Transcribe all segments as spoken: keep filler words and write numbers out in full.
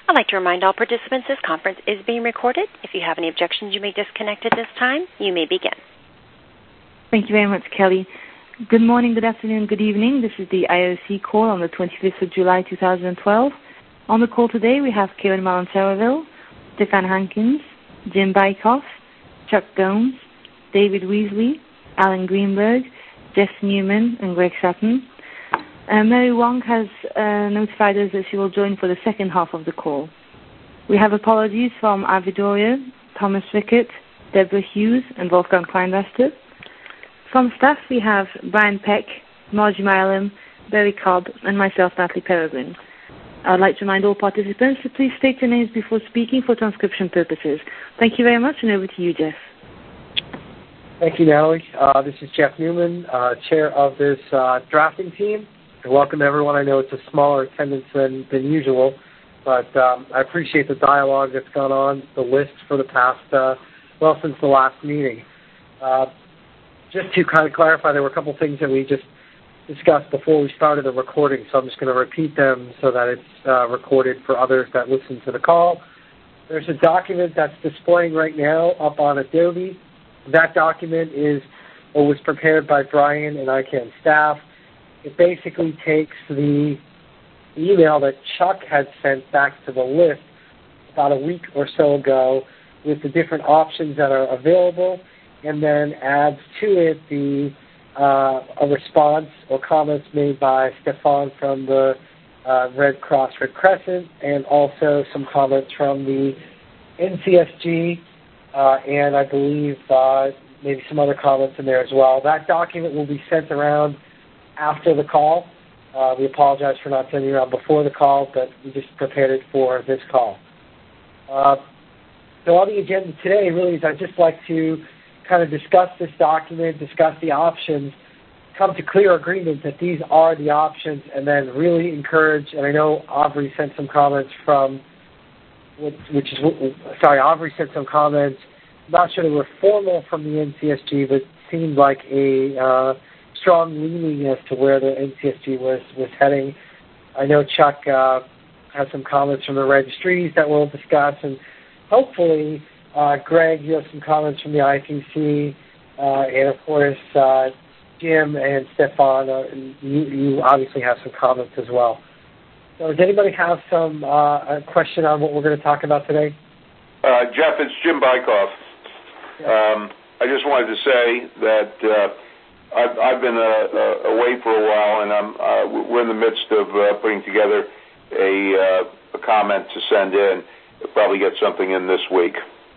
I'd like to remind all participants this conference is being recorded. If you have any objections, you may disconnect at this time. You may begin. Thank you very much, Kelly. Good morning, good afternoon, good evening. This is the I O C call on the twenty-fifth of July, two thousand twelve. On the call today, we have Karen Malin-Saraville, Stefan Hankins, Jim Bykoff, Chuck Gomes, David Weasley, Alan Greenberg, Jeff Newman, and Greg Sutton. Uh, Mary Wong has uh, notified us that she will join for the second half of the call. We have apologies from Avidoria, Thomas Rickett, Deborah Hughes, and Wolfgang Kleinwester. From staff, we have Brian Peck, Margie Milam, Barry Cobb, and myself, Natalie Peregrine. I would like to remind all participants to please state your names before speaking for transcription purposes. Thank you very much, and over to you, Jeff. Thank you, Natalie. Uh, this is Jeff Newman, uh, chair of this uh, drafting team. And welcome, everyone. I know it's a smaller attendance than, than usual, but um, I appreciate the dialogue that's gone on the list for the past, uh, well, since the last meeting. Uh, Just to kind of clarify, there were a couple things that we just discussed before we started the recording, so I'm just going to repeat them so that it's uh, recorded for others that listen to the call. There's a document that's displaying right now up on Adobe. That document is or was prepared by Brian and I CANN staff. It basically takes the email that Chuck had sent back to the list about a week or so ago with the different options that are available, and then adds to it the uh, a response or comments made by Stefan from the uh, Red Cross Red Crescent, and also some comments from the N C S G, uh, and I believe uh, maybe some other comments in there as well. That document will be sent around after the call. Uh, we apologize for not sending it around before the call, but we just prepared it for this call. Uh, so on the agenda today really is I'd just like to kind of discuss this document, discuss the options, come to clear agreement that these are the options, and then really encourage, and I know Aubrey sent some comments from, which is, sorry, Aubrey sent some comments, I'm not sure they were formal from the N C S G, but seemed like a uh, strong leaning as to where the N C S G was, was heading. I know Chuck uh, has some comments from the registries that we'll discuss, and hopefully Uh, Greg, you have some comments from the I P C, uh, and of course, uh, Jim and Stefan, uh, you, you obviously have some comments as well. So does anybody have some uh, a question on what we're going to talk about today? Uh, Jeff, it's Jim Bykoff. Yeah. Um, I just wanted to say that uh, I've, I've been uh, uh, away for a while, and I'm, uh, we're in the midst of uh, putting together a, uh, a comment to send in. We'll probably get something in this week.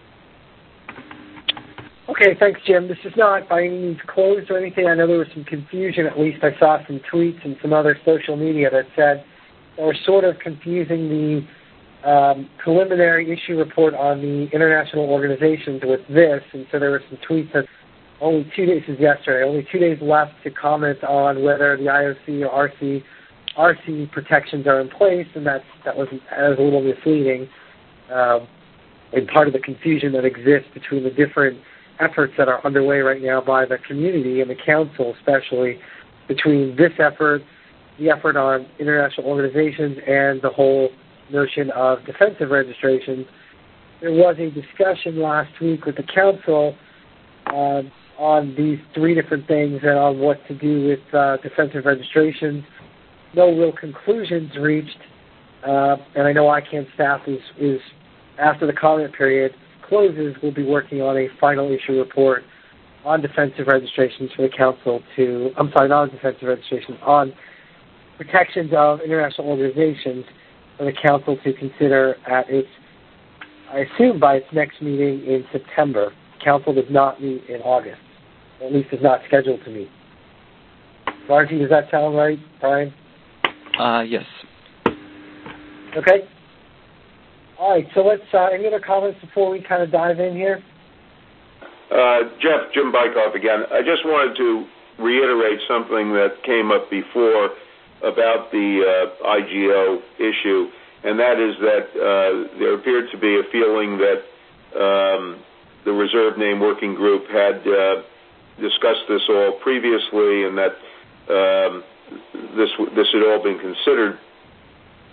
Okay, thanks, Jim. This is not by any means closed or anything. I know there was some confusion, at least I saw some tweets and some other social media that said they were sort of confusing the um, preliminary issue report on the international organizations with this, and so there were some tweets that only two days, this is yesterday, only two days left to comment on whether the I O C or R C, R C protections are in place, and that's, that, was, that was a little misleading, um, and part of the confusion that exists between the different efforts that are underway right now by the community and the council, especially between this effort, the effort on international organizations, and the whole notion of defensive registrations. There was a discussion last week with the council uh, on these three different things and on what to do with uh, defensive registrations. No real conclusions reached, uh, and I know I CANN staff is, is, after the comment period closes, we'll be working on a final issue report on defensive registrations for the council to, I'm sorry, not on defensive registrations, on protections of international organizations for the council to consider at its, I assume by its next meeting in September. The council does not meet in August, or at least is not scheduled to meet. Margie, does that sound right, Brian? Uh, yes. Okay. All right, so let's, uh, any other comments before we kind of dive in here? Uh, Jeff, Jim Bykoff again. I just wanted to reiterate something that came up before about the uh, I G O issue, and that is that uh, there appeared to be a feeling that um, the reserve name working group had uh, discussed this all previously, and that um, this this had all been considered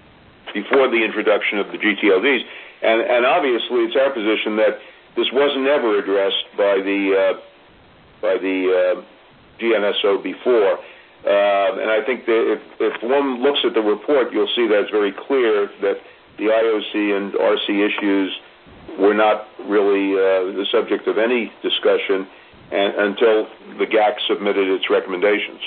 before the introduction of the G T L Ds. And, and obviously, it's our position that this wasn't ever addressed by the uh, by the uh, G N S O before. Uh, and I think that if, if one looks at the report, you'll see that it's very clear that the I O C and R C issues were not really uh, the subject of any discussion and, until the G A C submitted its recommendations.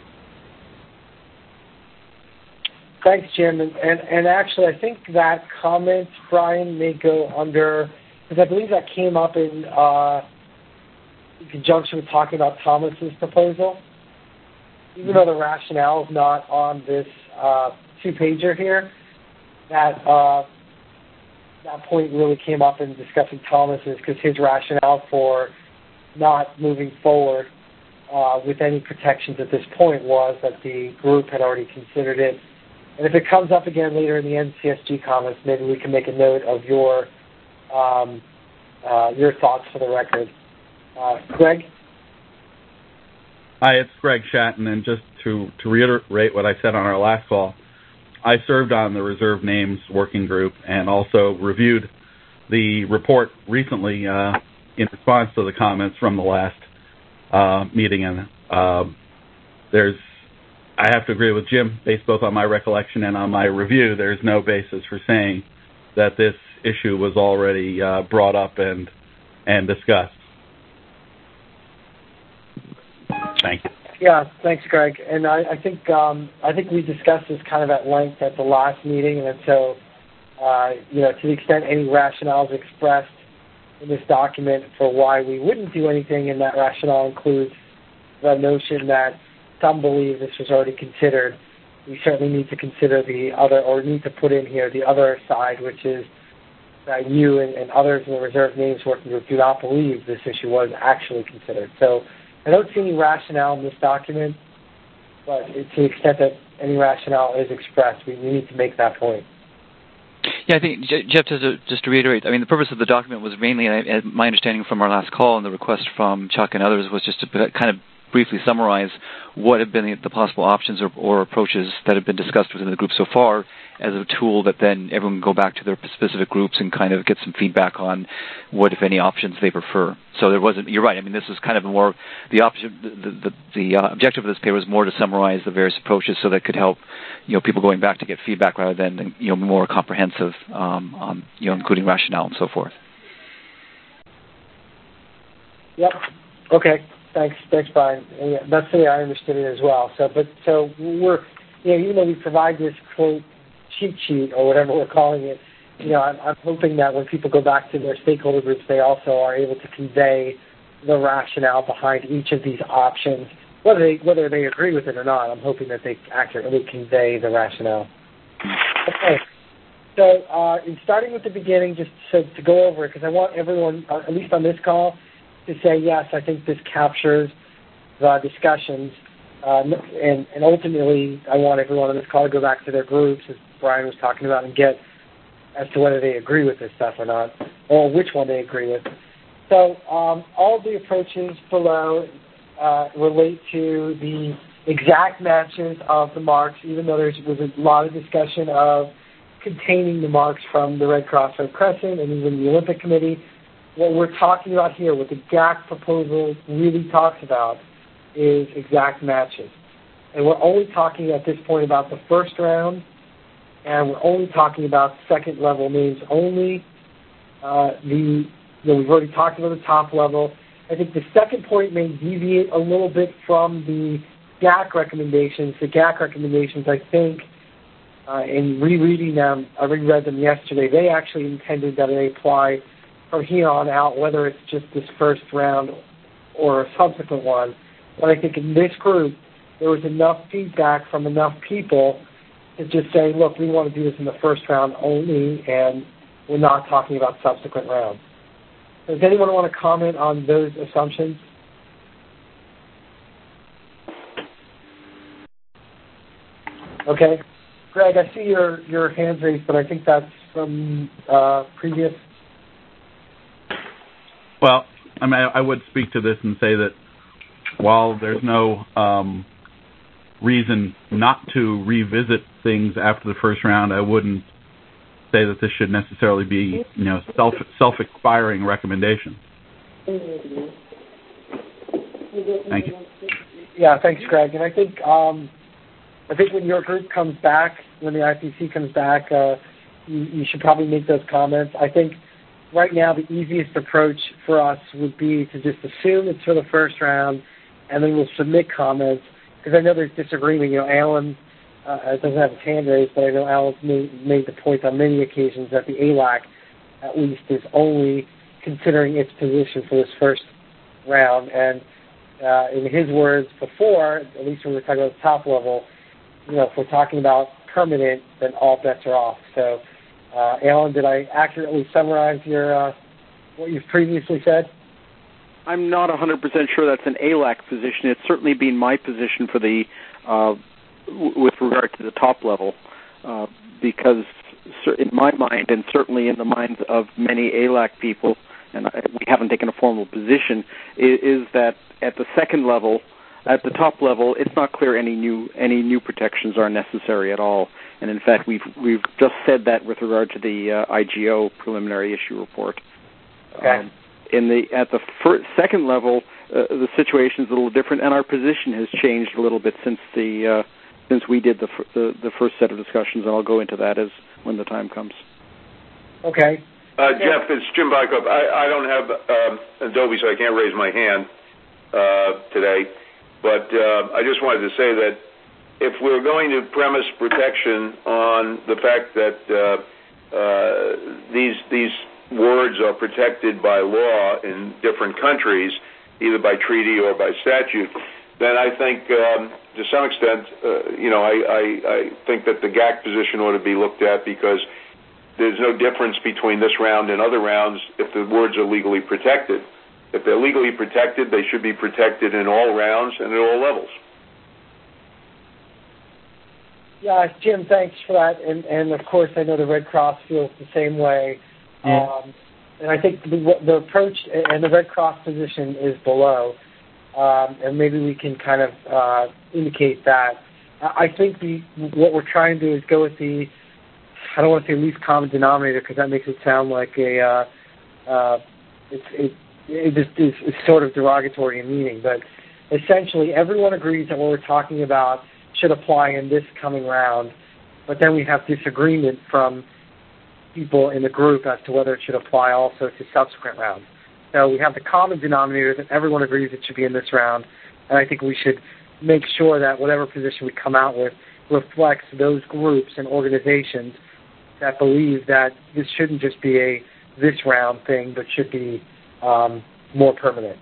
Thanks, Jim. And, and, and actually, I think that comment, Brian, may go under, because I believe that came up in, uh, in conjunction with talking about Thomas's proposal. Even though the rationale is not on this uh, two-pager here, that uh, that point really came up in discussing Thomas's, because his rationale for not moving forward uh, with any protections at this point was that the group had already considered it. And if it comes up again later in the N C S G comments, maybe we can make a note of your um, uh, your thoughts for the record. Uh, Greg? Hi, it's Greg Shatton, and just to, to reiterate what I said on our last call, I served on the Reserve Names Working Group and also reviewed the report recently uh, in response to the comments from the last uh, meeting. And uh, there's, I have to agree with Jim, based both on my recollection and on my review, there's no basis for saying that this issue was already uh, brought up and and discussed. Thank you. Yeah, thanks, Greg. And I, I think um, I think we discussed this kind of at length at the last meeting, and so uh, you know, to the extent any rationales expressed in this document for why we wouldn't do anything, and that rationale includes the notion that some believe this was already considered, we certainly need to consider the other, or need to put in here the other side, which is that you and, and others in the Reserve Names Working Group do not believe this issue was actually considered. So I don't see any rationale in this document, but to the extent that any rationale is expressed, we need to make that point. Yeah, I think, Jeff, just to, just to reiterate, I mean, the purpose of the document was mainly, and my understanding from our last call and the request from Chuck and others, was just to kind of briefly summarize what have been the, the possible options or, or approaches that have been discussed within the group so far, as a tool that then everyone can go back to their specific groups and kind of get some feedback on what, if any, options they prefer. So there wasn't, you're right, I mean, this was kind of more, the option, the, the, the uh, objective of this paper was more to summarize the various approaches so that could help, you know, people going back to get feedback rather than, you know, more comprehensive, um, um, you know, including rationale and so forth. Yep. Okay. Thanks, thanks, Brian. Yeah, that's the way I understood it as well. So, but so we're, you know, even though we provide this quote cheat sheet or whatever we're calling it, you know, I'm, I'm hoping that when people go back to their stakeholder groups, they also are able to convey the rationale behind each of these options, whether they whether they agree with it or not. I'm hoping that they accurately convey the rationale. Okay. So, uh, in starting with the beginning, just to, to go over it, because I want everyone, uh, at least on this call, to say, yes, I think this captures the discussions, uh, and, and ultimately I want everyone on this call to go back to their groups, as Brian was talking about, and get as to whether they agree with this stuff or not, or which one they agree with. So um, all of the approaches below uh, relate to the exact matches of the marks, even though there was a lot of discussion of containing the marks from the Red Cross Red Crescent and even the Olympic Committee. What we're talking about here, what the G A C proposal really talks about, is exact matches. And we're only talking at this point about the first round, and we're only talking about second level names only. Uh, the, you know, we've already talked about the top level. I think the second point may deviate a little bit from the G A C recommendations. The G A C recommendations, I think, uh, in rereading them, I reread them yesterday, they actually intended that they apply from here on out, whether it's just this first round or a subsequent one. But I think in this group, there was enough feedback from enough people to just say, look, we want to do this in the first round only, and we're not talking about subsequent rounds. Does anyone want to comment on those assumptions? Okay. Greg, I see your, your hands raised, but I think that's from uh, previous. Well, I mean, I would speak to this and say that while there's no um, reason not to revisit things after the first round, I wouldn't say that this should necessarily be, you know, self self expiring recommendation. Thank you. Yeah, thanks, Greg. And I think um, I think when your group comes back, when the I P C comes back, uh, you, you should probably make those comments. I think right now the easiest approach for us would be to just assume it's for the first round, and then we'll submit comments, because I know there's disagreement. You know, Alan uh, doesn't have his hand raised, but I know Alan's made, made the point on many occasions that the A L A C, at least, is only considering its position for this first round. And uh, in his words before, at least when we were talking about the top level, you know, if we're talking about permanent, then all bets are off. So, uh, Alan, did I accurately summarize your uh, what you've previously said? I'm not one hundred percent sure that's an A L A C position. It's certainly been my position for the uh, w- with regard to the top level, uh, because in my mind, and certainly in the minds of many A L A C people, and we haven't taken a formal position, is, is that at the second level, at the top level, it's not clear any new any new protections are necessary at all. And in fact, we've we've just said that with regard to the uh, I G O preliminary issue report. Okay. Um, in the at the first, second level, uh, the situation is a little different, and our position has changed a little bit since the uh, since we did the, f- the the first set of discussions. And I'll go into that as when the time comes. Okay. Uh, Jeff, it's Jim Bykov. I, I don't have um, Adobe, so I can't raise my hand uh, today. But uh, I just wanted to say that if we're going to premise protection on the fact that uh, uh, these these words are protected by law in different countries, either by treaty or by statute, then I think um, to some extent, uh, you know, I, I, I think that the G A C position ought to be looked at, because there's no difference between this round and other rounds if the words are legally protected. If they're legally protected, they should be protected in all rounds and at all levels. Yeah, Jim, thanks for that. And, and of course, I know the Red Cross feels the same way. Yeah. Um, and I think the, the approach and the Red Cross position is below. Um, and maybe we can kind of uh, indicate that. I think the what we're trying to do is go with the, I don't want to say least common denominator, because that makes it sound like a, uh, uh, it's, it, it just is, is sort of derogatory in meaning. But essentially, everyone agrees that what we're talking about should apply in this coming round. But then we have disagreement from people in the group as to whether it should apply also to subsequent rounds. So we have the common denominator that everyone agrees it should be in this round, and I think we should make sure that whatever position we come out with reflects those groups and organizations that believe that this shouldn't just be a this round thing, but should be um, more permanent.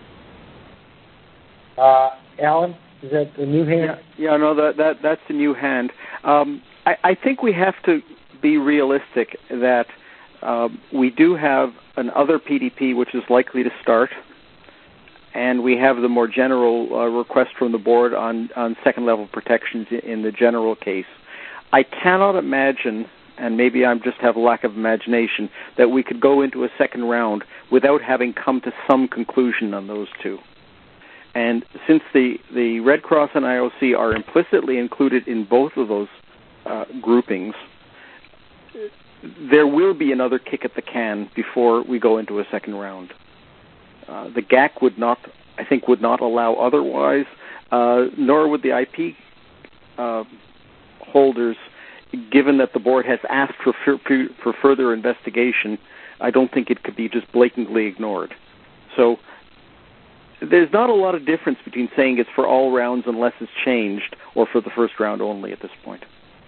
Uh, Alan, is that the new hand? Yeah, yeah no, that, that that's the new hand. Um, I, I think we have to be realistic that uh, we do have another P D P which is likely to start, and we have the more general uh, request from the board on, on second-level protections in the general case. I cannot imagine, and maybe I just have a lack of imagination, that we could go into a second round without having come to some conclusion on those two. And since the, the Red Cross and I O C are implicitly included in both of those uh, groupings, there will be another kick at the can before we go into a second round. Uh, the G A C would not, I think, would not allow otherwise, uh, nor would the I P uh, holders, given that the board has asked for, for for further investigation. I don't think it could be just blatantly ignored. So there's not a lot of difference between saying it's for all rounds unless it's changed, or for the first round only at this point.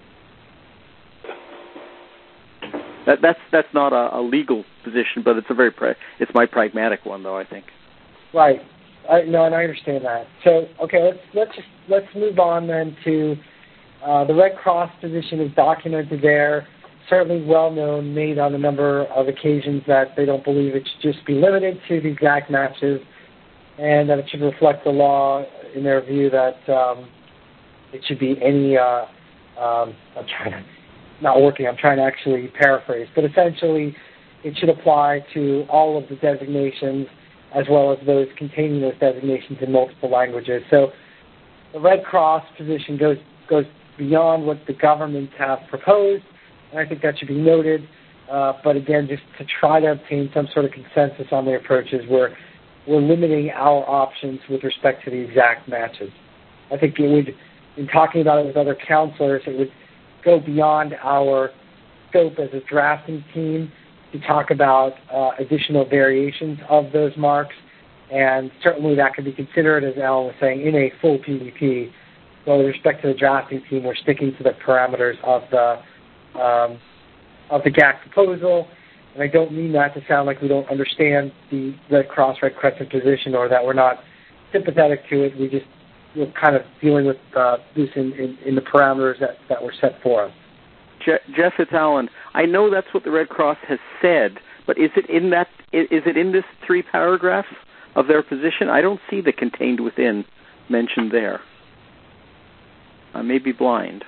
That, that's that's not a, a legal position, but it's a very pra- it's my pragmatic one, though, I think. Right. I, no, and I understand that. So, okay, let's let's just let's move on then to uh, the Red Cross position is documented there. Certainly well known, made on a number of occasions that they don't believe it should just be limited to the exact matches, and that it should reflect the law in their view that um, it should be any. Uh, um, I'm trying to. Not working, I'm trying to actually paraphrase, but essentially it should apply to all of the designations as well as those containing those designations in multiple languages. So the Red Cross position goes goes beyond what the governments have proposed, and I think that should be noted. Uh, but again, just to try to obtain some sort of consensus on the approaches, we're, we're limiting our options with respect to the exact matches. I think it would, in talking about it with other counselors, it would go beyond our scope as a drafting team to talk about uh, additional variations of those marks, and certainly that could be considered, as Alan was saying, in a full P D P. So with respect to the drafting team, we're sticking to the parameters of the um, of the G A C proposal, and I don't mean that to sound like we don't understand the Red Cross, Red Crescent position or that we're not sympathetic to it. We just, we're kind of dealing with uh, this in, in, in the parameters that, that were set for us. Jeff, it's Alan. I know that's what the Red Cross has said, but is it in that? Is it in this three paragraphs of their position? I don't see the contained within mentioned there. I may be blind.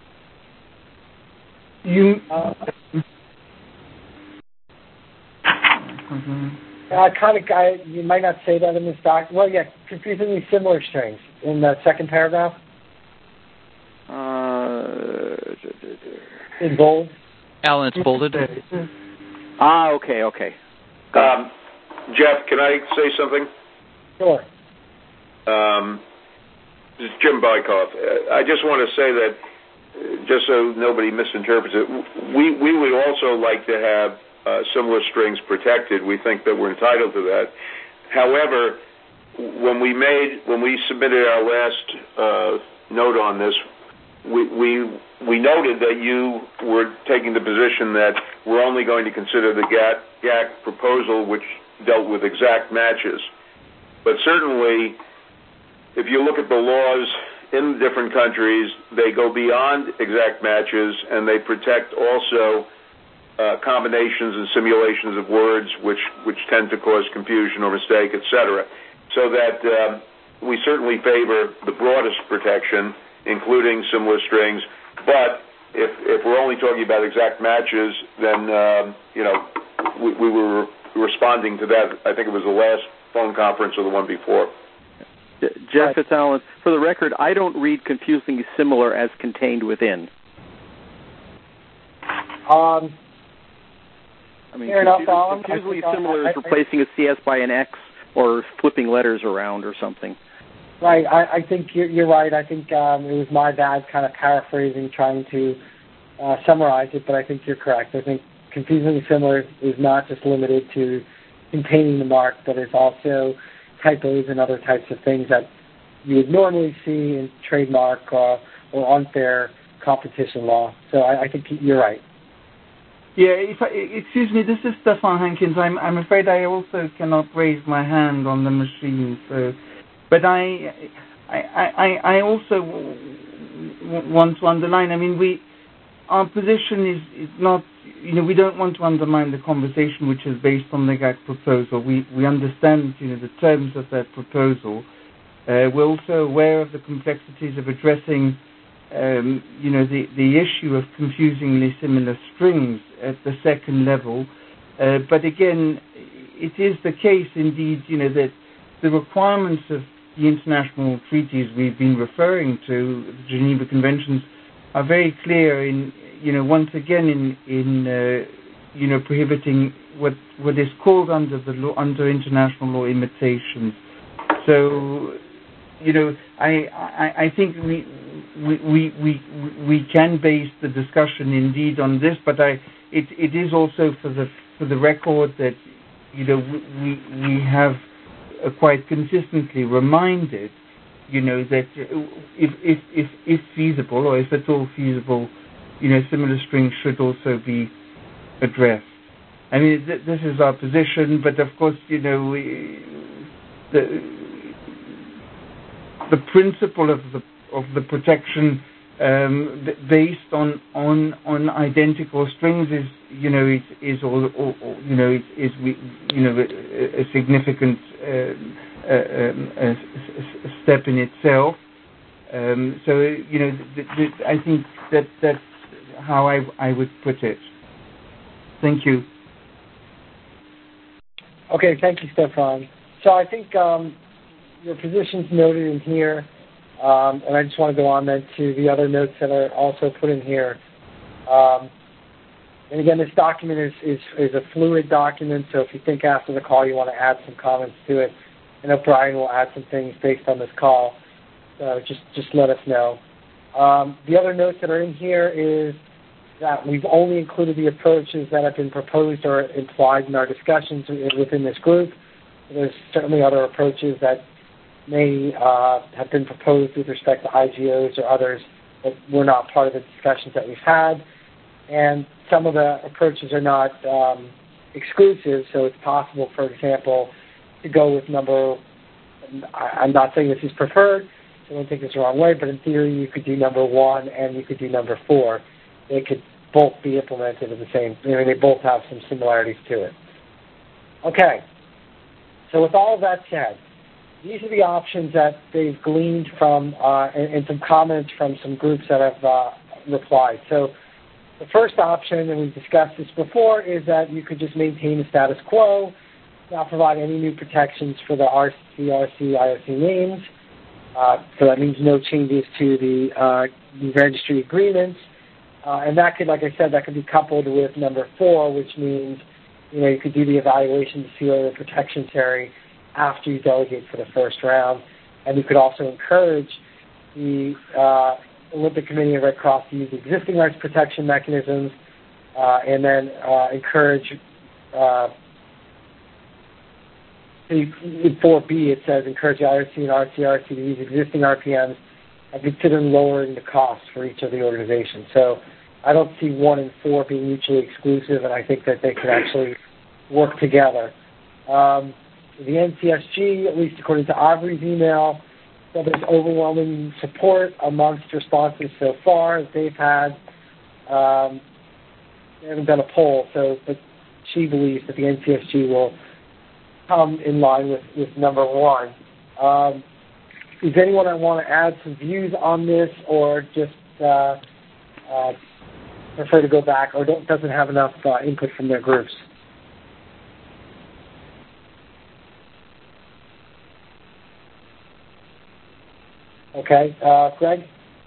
You uh, uh, kind of guy. You might not say that in this doc. Well, yeah, confusingly similar strings in the second paragraph. Uh, in bold. Alan, it's bolded. Ah, okay, okay. Um, Jeff, can I say something? Sure. Um, this is Jim Bykoff. I just want to say that, just so nobody misinterprets it, we, we would also like to have uh, similar strings protected. We think that we're entitled to that. However, when we made, when we submitted our last uh, note on this, we, we we noted that you were taking the position that we're only going to consider the G A C proposal, which dealt with exact matches. But certainly, if you look at the laws in different countries, they go beyond exact matches, and they protect also uh, combinations and simulations of words, which, which tend to cause confusion or mistake, et cetera. So that uh, we certainly favor the broadest protection, including similar strings. But if, if we're only talking about exact matches, then, uh, you know, we, we were responding to that. I think it was the last phone conference or the one before. Jeff, it's Alan. For the record, I don't read confusingly similar as contained within. Um, I mean, fair confusing, enough, Alan. confusingly I, similar I, is replacing a C S by an X or flipping letters around or something. Right. I, I think you're, you're right. I think um, it was my bad kind of paraphrasing, trying to uh, summarize it, but I think you're correct. I think confusingly similar is not just limited to containing the mark, but is also typos and other types of things that you would normally see in trademark uh, or unfair competition law. So I, I think you're right. Yeah, if I, excuse me, this is Stefan Hankins. I'm, I'm afraid I also cannot raise my hand on the machine. So, but I, I, I, I also w- want to underline. I mean, we, our position is, is not. You know, we don't want to undermine the conversation which is based on the G A C proposal. We we understand, you know, the terms of that proposal. Uh, we're also aware of the complexities of addressing, um, you know, the, the issue of confusingly similar strings at the second level. Uh, but again, it is the case, indeed, you know, that the requirements of the international treaties we've been referring to, the Geneva Conventions, are very clear in, you know, once again in, in uh, you know, prohibiting what what is called under the law, under international law, imitations. So, you know, I I, I think we, we we we we can base the discussion indeed on this, but I it it is also for the for the record that, you know, we we have uh, quite consistently reminded, you know, that if if if if feasible, or if at all feasible, you know, similar strings should also be addressed. I mean, th- this is our position, but of course, you know, we, the the principle of the of the protection um, b- based on, on on identical strings is, you know, is is all, all, all you know is, is we you know a, a significant uh, uh, um, a, a step in itself. Um, so, you know, th- th- I think that that's how I, I would put it. Thank you. Okay, thank you, Stefan. So I think um, your position's noted in here. Um, and I just want to go on then to the other notes that are also put in here. Um, and again, this document is, is, is a fluid document, so if you think after the call you want to add some comments to it, I know Brian will add some things based on this call, so just, just let us know. Um, the other notes that are in here is that we've only included the approaches that have been proposed or implied in our discussions within this group. There's certainly other approaches that may uh, have been proposed with respect to I G Os or others that were not part of the discussions that we've had. And some of the approaches are not um, exclusive, so it's possible, for example, to go with number, I'm not saying this is preferred, so don't take this the wrong way, but in theory you could do number one and you could do number four. They could both be implemented in the same, I mean, they both have some similarities to it. Okay, so with all of that said, these are the options that they've gleaned from, uh, and, and some comments from some groups that have uh, replied. So the first option, and we've discussed this before, is that you could just maintain the status quo, not provide any new protections for the R C R C I O C names. Uh, so that means no changes to the, uh, the registry agreements. Uh, and that could, like I said, that could be coupled with number four, which means, you know, you could do the evaluation to see whether the protection's necessary after you delegate for the first round. And you could also encourage the uh, Olympic Committee and Red Cross to use existing rights protection mechanisms uh, and then uh, encourage, uh, in four B it says, encourage the I O C and R C R C to use existing R P Ms and consider lowering the cost for each of the organizations. So I don't see one and four being mutually exclusive, and I think that they could actually work together. Um, the N C S G, at least according to Aubrey's email, said there's overwhelming support amongst responses so far that they've had. Um, they haven't done a poll, so but she believes that the N C S G will come in line with, with number one. Um, Does anyone want to add some views on this, or just uh, uh, prefer to go back, or don't, doesn't have enough uh, input from their groups? Okay, uh, Greg?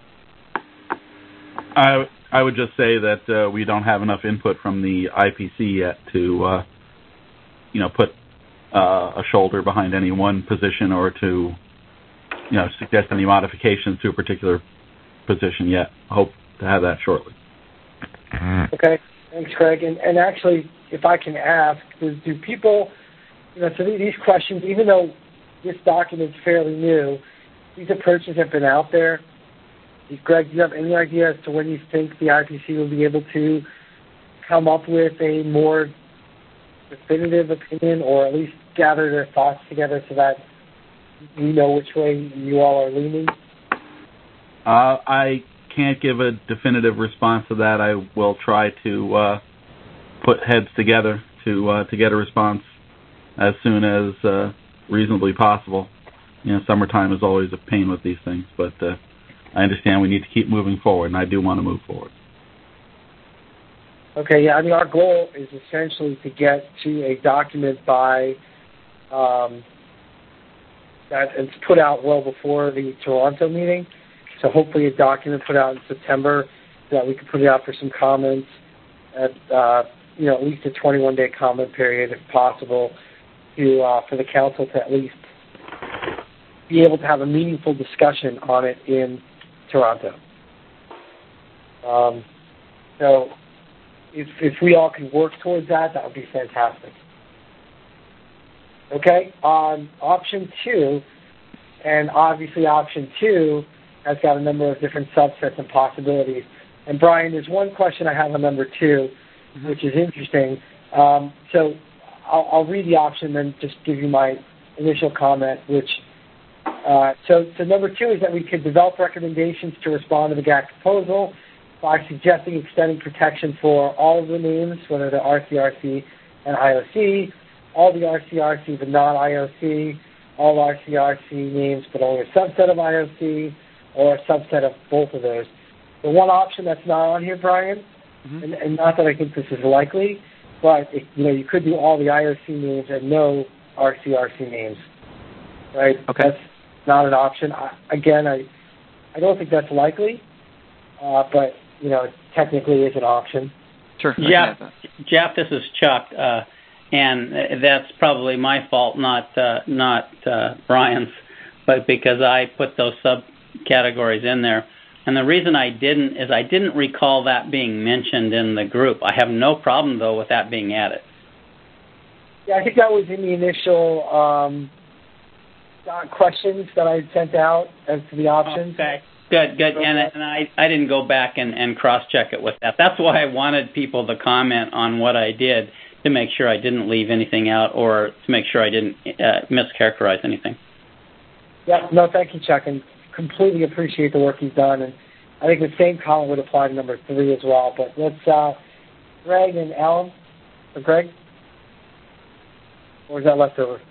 I, I would just say that uh, we don't have enough input from the I P C yet to, uh, you know, put uh, a shoulder behind any one position or to, you know, suggest any modifications to a particular position yet. I hope to have that shortly. Okay, thanks, Greg. And, and actually, if I can ask, do, do people, you know, so these questions, even though this document's fairly new, these approaches have been out there. Greg, do you have any idea as to when you think the I P C will be able to come up with a more definitive opinion, or at least gather their thoughts together so that you know which way you all are leaning? Uh, I can't give a definitive response to that. I will try to uh, put heads together to uh, to get a response as soon as uh, reasonably possible. You know, summertime is always a pain with these things, but uh, I understand we need to keep moving forward, and I do want to move forward. Okay, yeah, I mean, our goal is essentially to get to a document by um, that it's put out well before the Toronto meeting. So hopefully a document put out in September so that we can put it out for some comments at, uh, you know, at least a twenty-one day comment period if possible to uh, for the council to at least be able to have a meaningful discussion on it in Toronto. Um, so if, if we all can work towards that, that would be fantastic. Okay, on option two, and obviously option two has got a number of different subsets and possibilities. And Brian, there's one question I have on number two, mm-hmm. which is interesting. Um, so I'll, I'll read the option and then just give you my initial comment, which, uh, so, so number two is that we could develop recommendations to respond to the G A C proposal by suggesting extending protection for all of the names, whether they're R C R C and I O C, all the R C R C but not I O C, all R C R C names but only a subset of I O C, or a subset of both of those. The one option that's not on here, Brian, mm-hmm. and, and not that I think this is likely, but it, you know, you could do all the I O C names and no R C R C names, right? Okay. That's not an option. I, again, I, I don't think that's likely, uh, but, you know, it technically is an option. Sure. Jeff, Jeff, this is Chuck, uh, and that's probably my fault, not uh, not uh, Brian's, but because I put those subcategories in there. And the reason I didn't is I didn't recall that being mentioned in the group. I have no problem, though, with that being added. Yeah, I think that was in the initial um, questions that I had sent out as to the options. Okay, good, good. And, and I, I didn't go back and, and cross-check it with that. That's why I wanted people to comment on what I did to make sure I didn't leave anything out or to make sure I didn't uh, mischaracterize anything. Yeah, no, thank you, Chuck, and completely appreciate the work you've done. And I think the same comment would apply to number three as well. But let's, uh, Greg and Alan, or Greg? Or was that left over?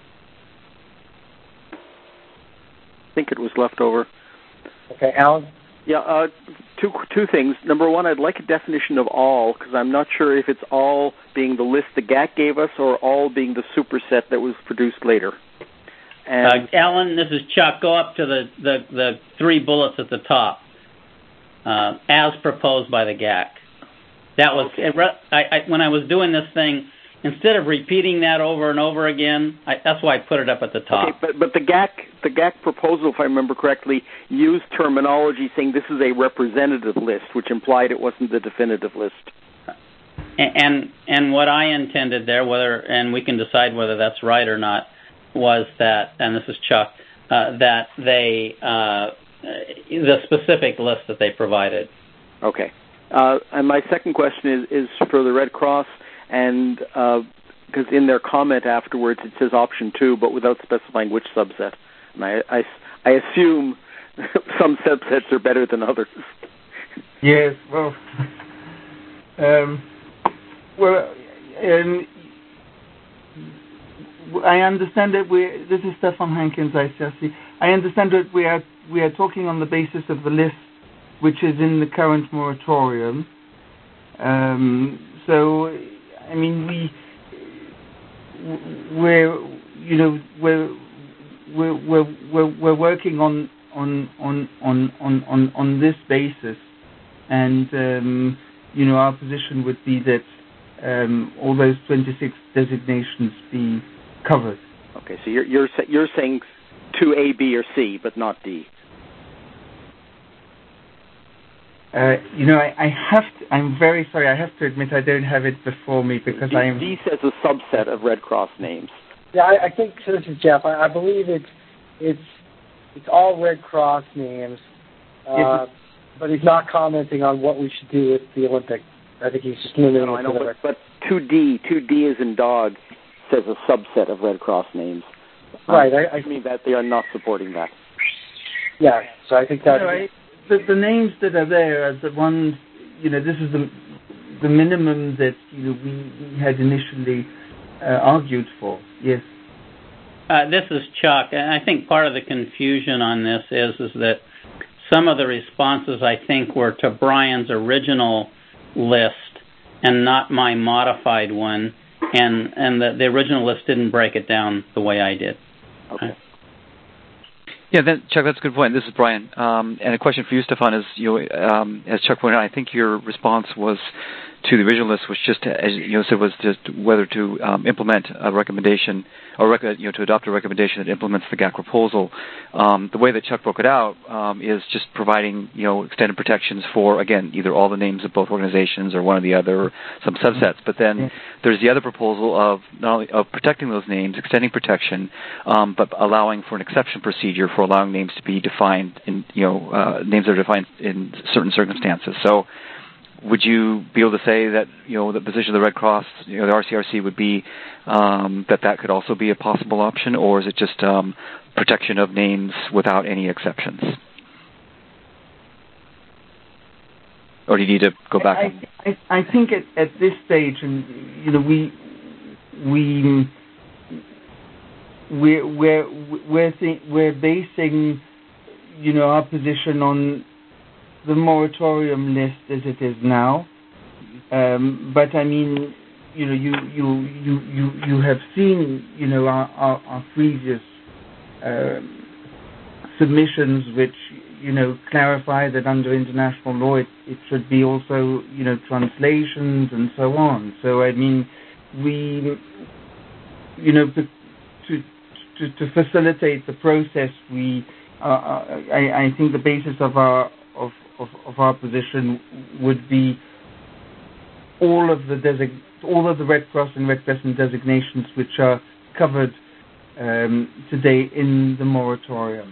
I think it was left over. Okay, Alan? Yeah, uh, two two things. Number one, I'd like a definition of all, because I'm not sure if it's all being the list the G A C gave us or all being the superset that was produced later. And uh, Alan, this is Chuck. Go up to the, the, the three bullets at the top, uh, as proposed by the G A C. That was okay. it, I, I, when I was doing this thing. Instead of repeating that over and over again, I, that's why I put it up at the top. Okay, but, but the G A C, the G A C proposal, if I remember correctly, used terminology saying this is a representative list, which implied it wasn't the definitive list. And and, and what I intended there, whether and we can decide whether that's right or not, was that, and this is Chuck, uh, that they uh, the specific list that they provided. Okay, uh, and my second question is is for the Red Cross. And because uh, in their comment afterwards it says option two, but without specifying which subset. And I, I, I assume some subsets are better than others. Yes, well, um, well, um, I understand that we. This is Stefan Hankins, I C. I understand that we are we are talking on the basis of the list which is in the current moratorium. Um, so. I mean, we we're you know we're we're we're we're, we're working on on on on on on this basis, and um, you know our position would be that um, all those twenty-six designations be covered. Okay, so you're you're you're saying two A, B, or C, but not D. Uh, you know, I, I have to, I'm very sorry, I have to admit I don't have it before me because D, I am... D says a subset of Red Cross names. Yeah, I, I think, so this is Jeff, I, I believe it's, it's, it's all Red Cross names, uh, yes, but he's not commenting on what we should do with the Olympic. I think he's just limiting no, it I know, to but, but two D, two D as in dog, says a subset of Red Cross names. Right. Um, I, I mean that they are not supporting that. Yeah, so I think that... You know, I, the, the names that are there are the ones, you know, this is the the minimum that, you know, we, we had initially uh, argued for, yes. Uh, this is Chuck, and I think part of the confusion on this is is that some of the responses, I think, were to Brian's original list and not my modified one, and and the, the original list didn't break it down the way I did. Okay. Yeah, that, Chuck, that's a good point. This is Brian. Um, and a question for you, Stefan, is, you know, um, as Chuck pointed out, I think your response was to the original list was just, as you know, said, was just whether to um, implement a recommendation or rec- you know to adopt a recommendation that implements the G A C proposal. Um, the way that Chuck broke it out um, is just providing, you know, extended protections for, again, either all the names of both organizations or one or the other, or some subsets. But then yeah. there's the other proposal of not only of protecting those names, extending protection, um, but allowing for an exception procedure for allowing names to be defined in, you know, uh, names that are defined in certain circumstances. So, would you be able to say that, you know, the position of the Red Cross, you know, the R C R C would be um, that that could also be a possible option, or is it just um, protection of names without any exceptions? Or do you need to go back? I, I, I think at, at this stage, and you know, we we we're we're we're, th- we're basing, you know, our position on the moratorium list as it is now, um, but I mean, you know, you you you you, you have seen, you know, our our, our previous uh, submissions, which, you know, clarify that under international law it, it should be also, you know, translations and so on. So, I mean, we, you know, to, to, to facilitate the process, we, uh, I, I think the basis of our of, of, of our position would be all of the design, all of the Red Cross and Red Crescent designations which are covered um, today in the moratorium.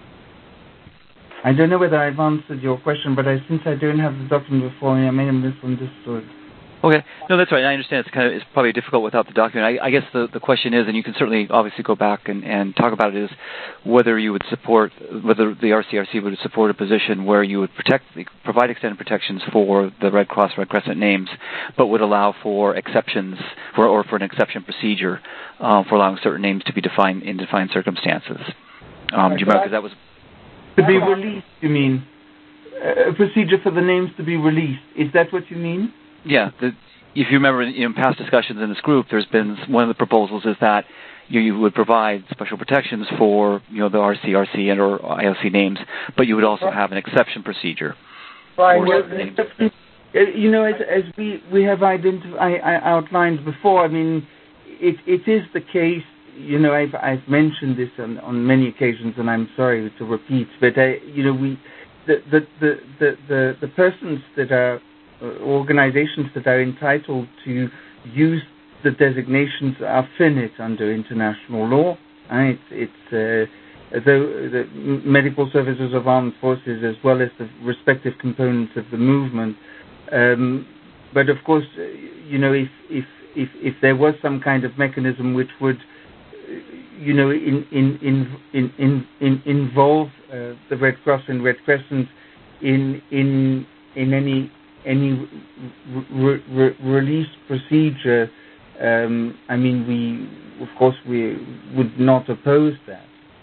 I don't know whether I've answered your question, but I, since I don't have the document before me, I may have misunderstood. Okay. No, that's right. I understand it's kind of it's probably difficult without the document. I, I guess the, the question is, and you can certainly obviously go back and, and talk about it, is whether you would support, whether the R C R C would support a position where you would protect, provide extended protections for the Red Cross, Red Crescent names, but would allow for exceptions, for, or for an exception procedure um, for allowing certain names to be defined in defined circumstances. Um, do you remember, because that was... To be released, you mean? A procedure for the names to be released. Is that what you mean? Yeah, the, if you remember in past discussions in this group, there's been one of the proposals is that you, you would provide special protections for, you know, the R C R C and or I O C names, but you would also have an exception procedure. Right. Well, you know, as, as we we have identified, I, I outlined before. I mean, it it is the case. You know, I've I've mentioned this on, on many occasions, and I'm sorry to repeat, but I, you know, we the the the the the, the persons that are organizations that are entitled to use the designations are finite under international law. Right? It's uh, the, the medical services of armed forces as well as the respective components of the movement. Um, but of course, you know, if, if if if there was some kind of mechanism which would, you know, in in in in in, in involve uh, the Red Cross and Red Crescent in in in any any re- re- release procedure, um, I mean, we, of course, we would not oppose that.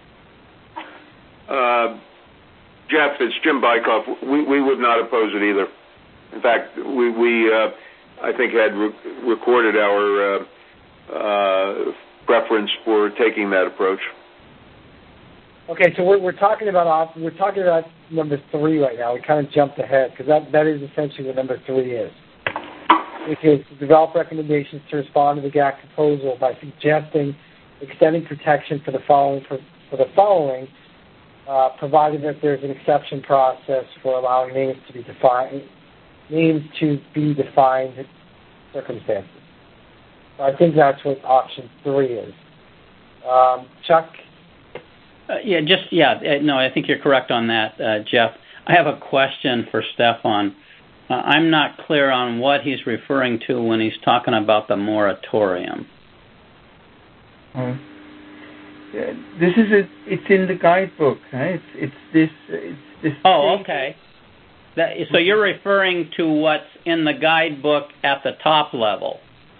Uh, Jeff, it's Jim Bykoff. We, we would not oppose it either. In fact, we, we uh, I think, had re- recorded our uh, uh, preference for taking that approach. Okay, so we're, we're talking about we're talking about number three right now. We kind of jumped ahead because that, that is essentially what number three is, which is to develop recommendations to respond to the G A C proposal by suggesting extending protection for the following for, for the following, uh, provided that there's an exception process for allowing names to be defined names to be defined circumstances. So I think that's what option three is. Um, Chuck. Uh, yeah, just, yeah, uh, no, I think you're correct on that, uh, Jeff. I have a question for Stefan. Uh, I'm not clear on what he's referring to when he's talking about the moratorium. Uh, this is a, it's in the guidebook, right? It's, it's this, it's this. Oh, okay. That, so you're referring to what's in the guidebook at the top level.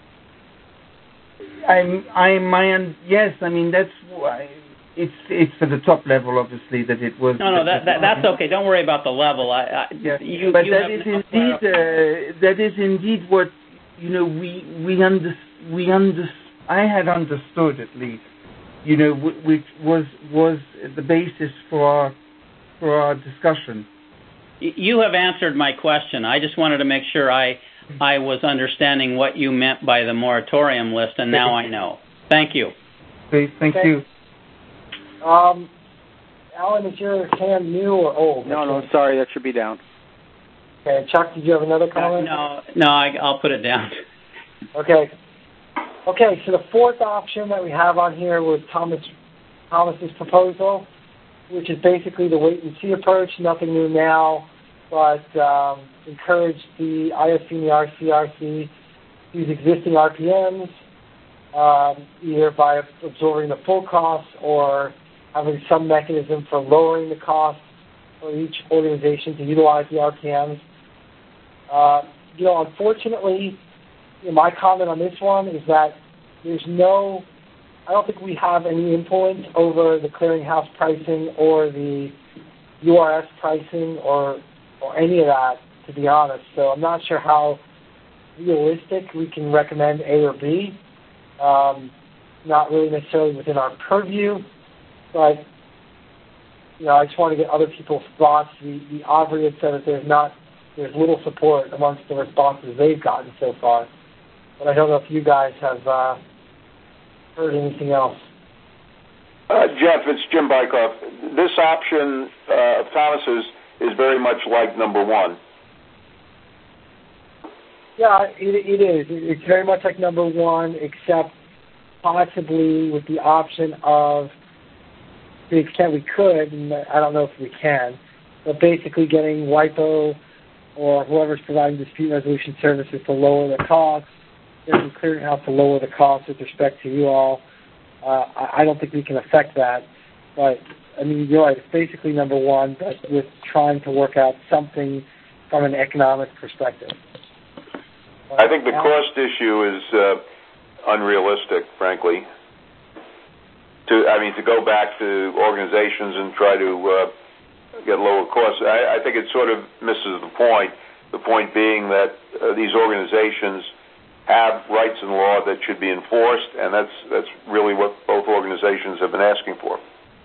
I'm, I'm, my, yes, I mean, that's why. It's it's for the top level, obviously, that it was. No, no, that, that that's okay. Don't worry about the level. I, I yeah. you, but you that is indeed uh, that is indeed what you know. We we under we under I had understood at least, you know, which was was the basis for our for our discussion. You have answered my question. I just wanted to make sure I I was understanding what you meant by the moratorium list, and now I know. Thank you. Please, thank okay. you. Um, Alan, is your hand new or old? No, no, sorry, that should be down. Okay, Chuck, did you have another comment? Uh, no, no, I, I'll put it down. Okay. Okay, so the fourth option that we have on here was Thomas Thomas's proposal, which is basically the wait-and-see approach, nothing new now, but um, encourage the I O C and the R C R C to use existing R P Ms, um, either by absorbing the full cost or having some mechanism for lowering the cost for each organization to utilize the R P Ms. Uh, you know, unfortunately, you know, my comment on this one is that there's no, I don't think we have any influence over the clearinghouse pricing or the U R S pricing or, or any of that, to be honest. So I'm not sure how realistic we can recommend A or B. Um, not really necessarily within our purview. But you know, I just want to get other people's thoughts. The, the Aubrey had said that there's not, there's little support amongst the responses they've gotten so far. But I don't know if you guys have uh, heard anything else. Uh, Jeff, it's Jim Bykoff. This option uh, of Thomas's is very much like number one. Yeah, it, it is. It's very much like number one, except possibly with the option of, to the extent we could, and I don't know if we can, but basically getting WIPO or whoever's providing dispute resolution services to lower the costs, getting Clearinghouse to lower the costs with respect to you all. Uh, I don't think we can affect that, but I mean, you're right. It's basically number one, but with trying to work out something from an economic perspective. I think the cost issue is uh, unrealistic, frankly. To, I mean, to go back to organizations and try to uh, get lower costs, I, I think it sort of misses the point. The point being that uh, these organizations have rights in law that should be enforced, and that's that's really what both organizations have been asking for.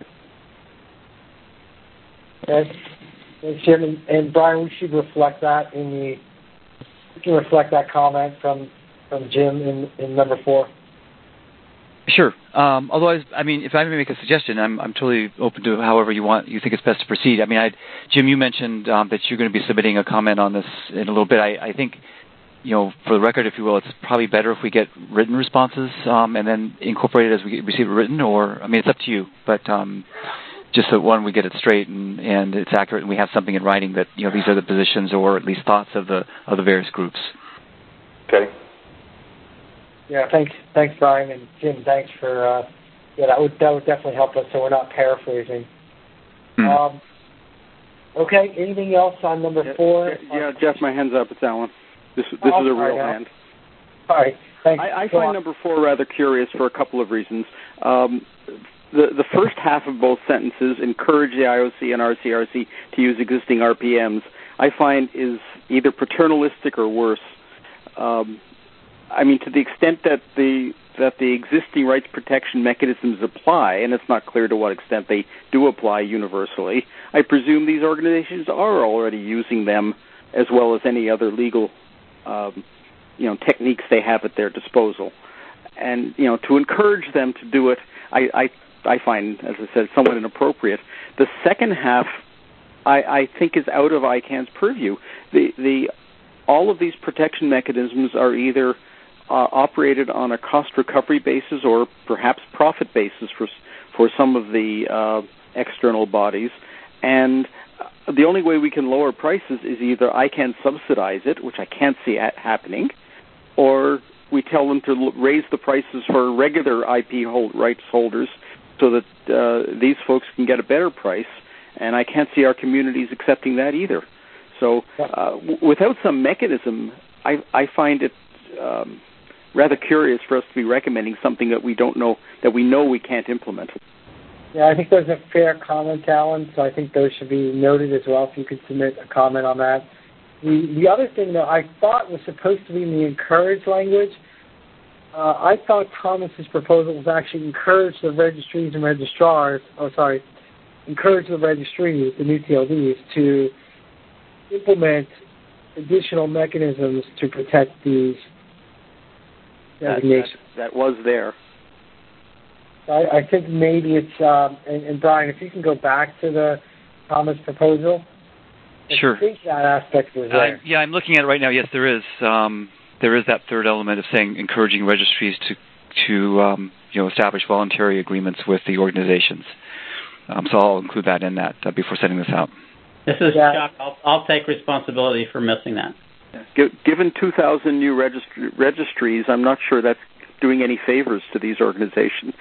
Okay. Thanks, Jim. And, and Brian, we should reflect that in the, we can reflect that comment from, from Jim in, in number four. Sure. Um, otherwise, I mean, if I may make a suggestion, I'm I'm totally open to however you want, you think it's best to proceed. I mean, I, Jim, you mentioned um, that you're going to be submitting a comment on this in a little bit. I, I think, you know, for the record, if you will, it's probably better if we get written responses um, and then incorporate it as we receive it written, or, I mean, it's up to you. But um, just so, one, we get it straight and, and it's accurate and we have something in writing that, you know, these are the positions or at least thoughts of the of the various groups. Okay. Yeah, thanks, thanks, Brian, and Jim, thanks for, uh, yeah, that would, that would definitely help us so we're not paraphrasing. Mm-hmm. Um, okay, anything else on number yeah, four? Yeah, yeah, Jeff, my hand's up. It's Alan. This, this oh, is a real sorry, hand. All right, thanks. I, I Go find on. number four rather curious for a couple of reasons. Um, the, the first half of both sentences, encourage the I O C and R C R C to use existing R P Ms, I find is either paternalistic or worse. Um, I mean, to the extent that the that the existing rights protection mechanisms apply, and it's not clear to what extent they do apply universally, I presume these organizations are already using them as well as any other legal, um, you know, techniques they have at their disposal. And, you know, to encourage them to do it, I, I, I find, as I said, somewhat inappropriate. The second half, I, I think, is out of I CANN's purview. The, the, all of these protection mechanisms are either Uh, operated on a cost recovery basis or perhaps profit basis for for some of the uh, external bodies, and the only way we can lower prices is either I CANN subsidize it, which I can't see at happening, or we tell them to l- raise the prices for regular I P hold, rights holders so that uh, these folks can get a better price, and I can't see our communities accepting that either. So uh, w- without some mechanism, I, I find it um, rather curious for us to be recommending something that we don't know, that we know we can't implement. Yeah, I think those are fair comments, Alan, so I think those should be noted as well, if you could submit a comment on that. The, the other thing, though, I thought was supposed to be in the encourage language. Uh, I thought Thomas's proposal was actually encourage the registries and registrars, oh, sorry, encourage the registries, the new T L Ds, to implement additional mechanisms to protect these That, that, that was there. I, I think maybe it's, um, and, and Brian, if you can go back to the Thomas proposal. Sure. I think that aspect was there. Uh, yeah, I'm looking at it right now. Yes, there is. Um, there is that third element of saying encouraging registries to, to um, you know, establish voluntary agreements with the organizations. Um, so I'll include that in that uh, before sending this out. This is yeah. Chuck. I'll, I'll take responsibility for missing that. Given two thousand new registry, registries, I'm not sure that's doing any favors to these organizations.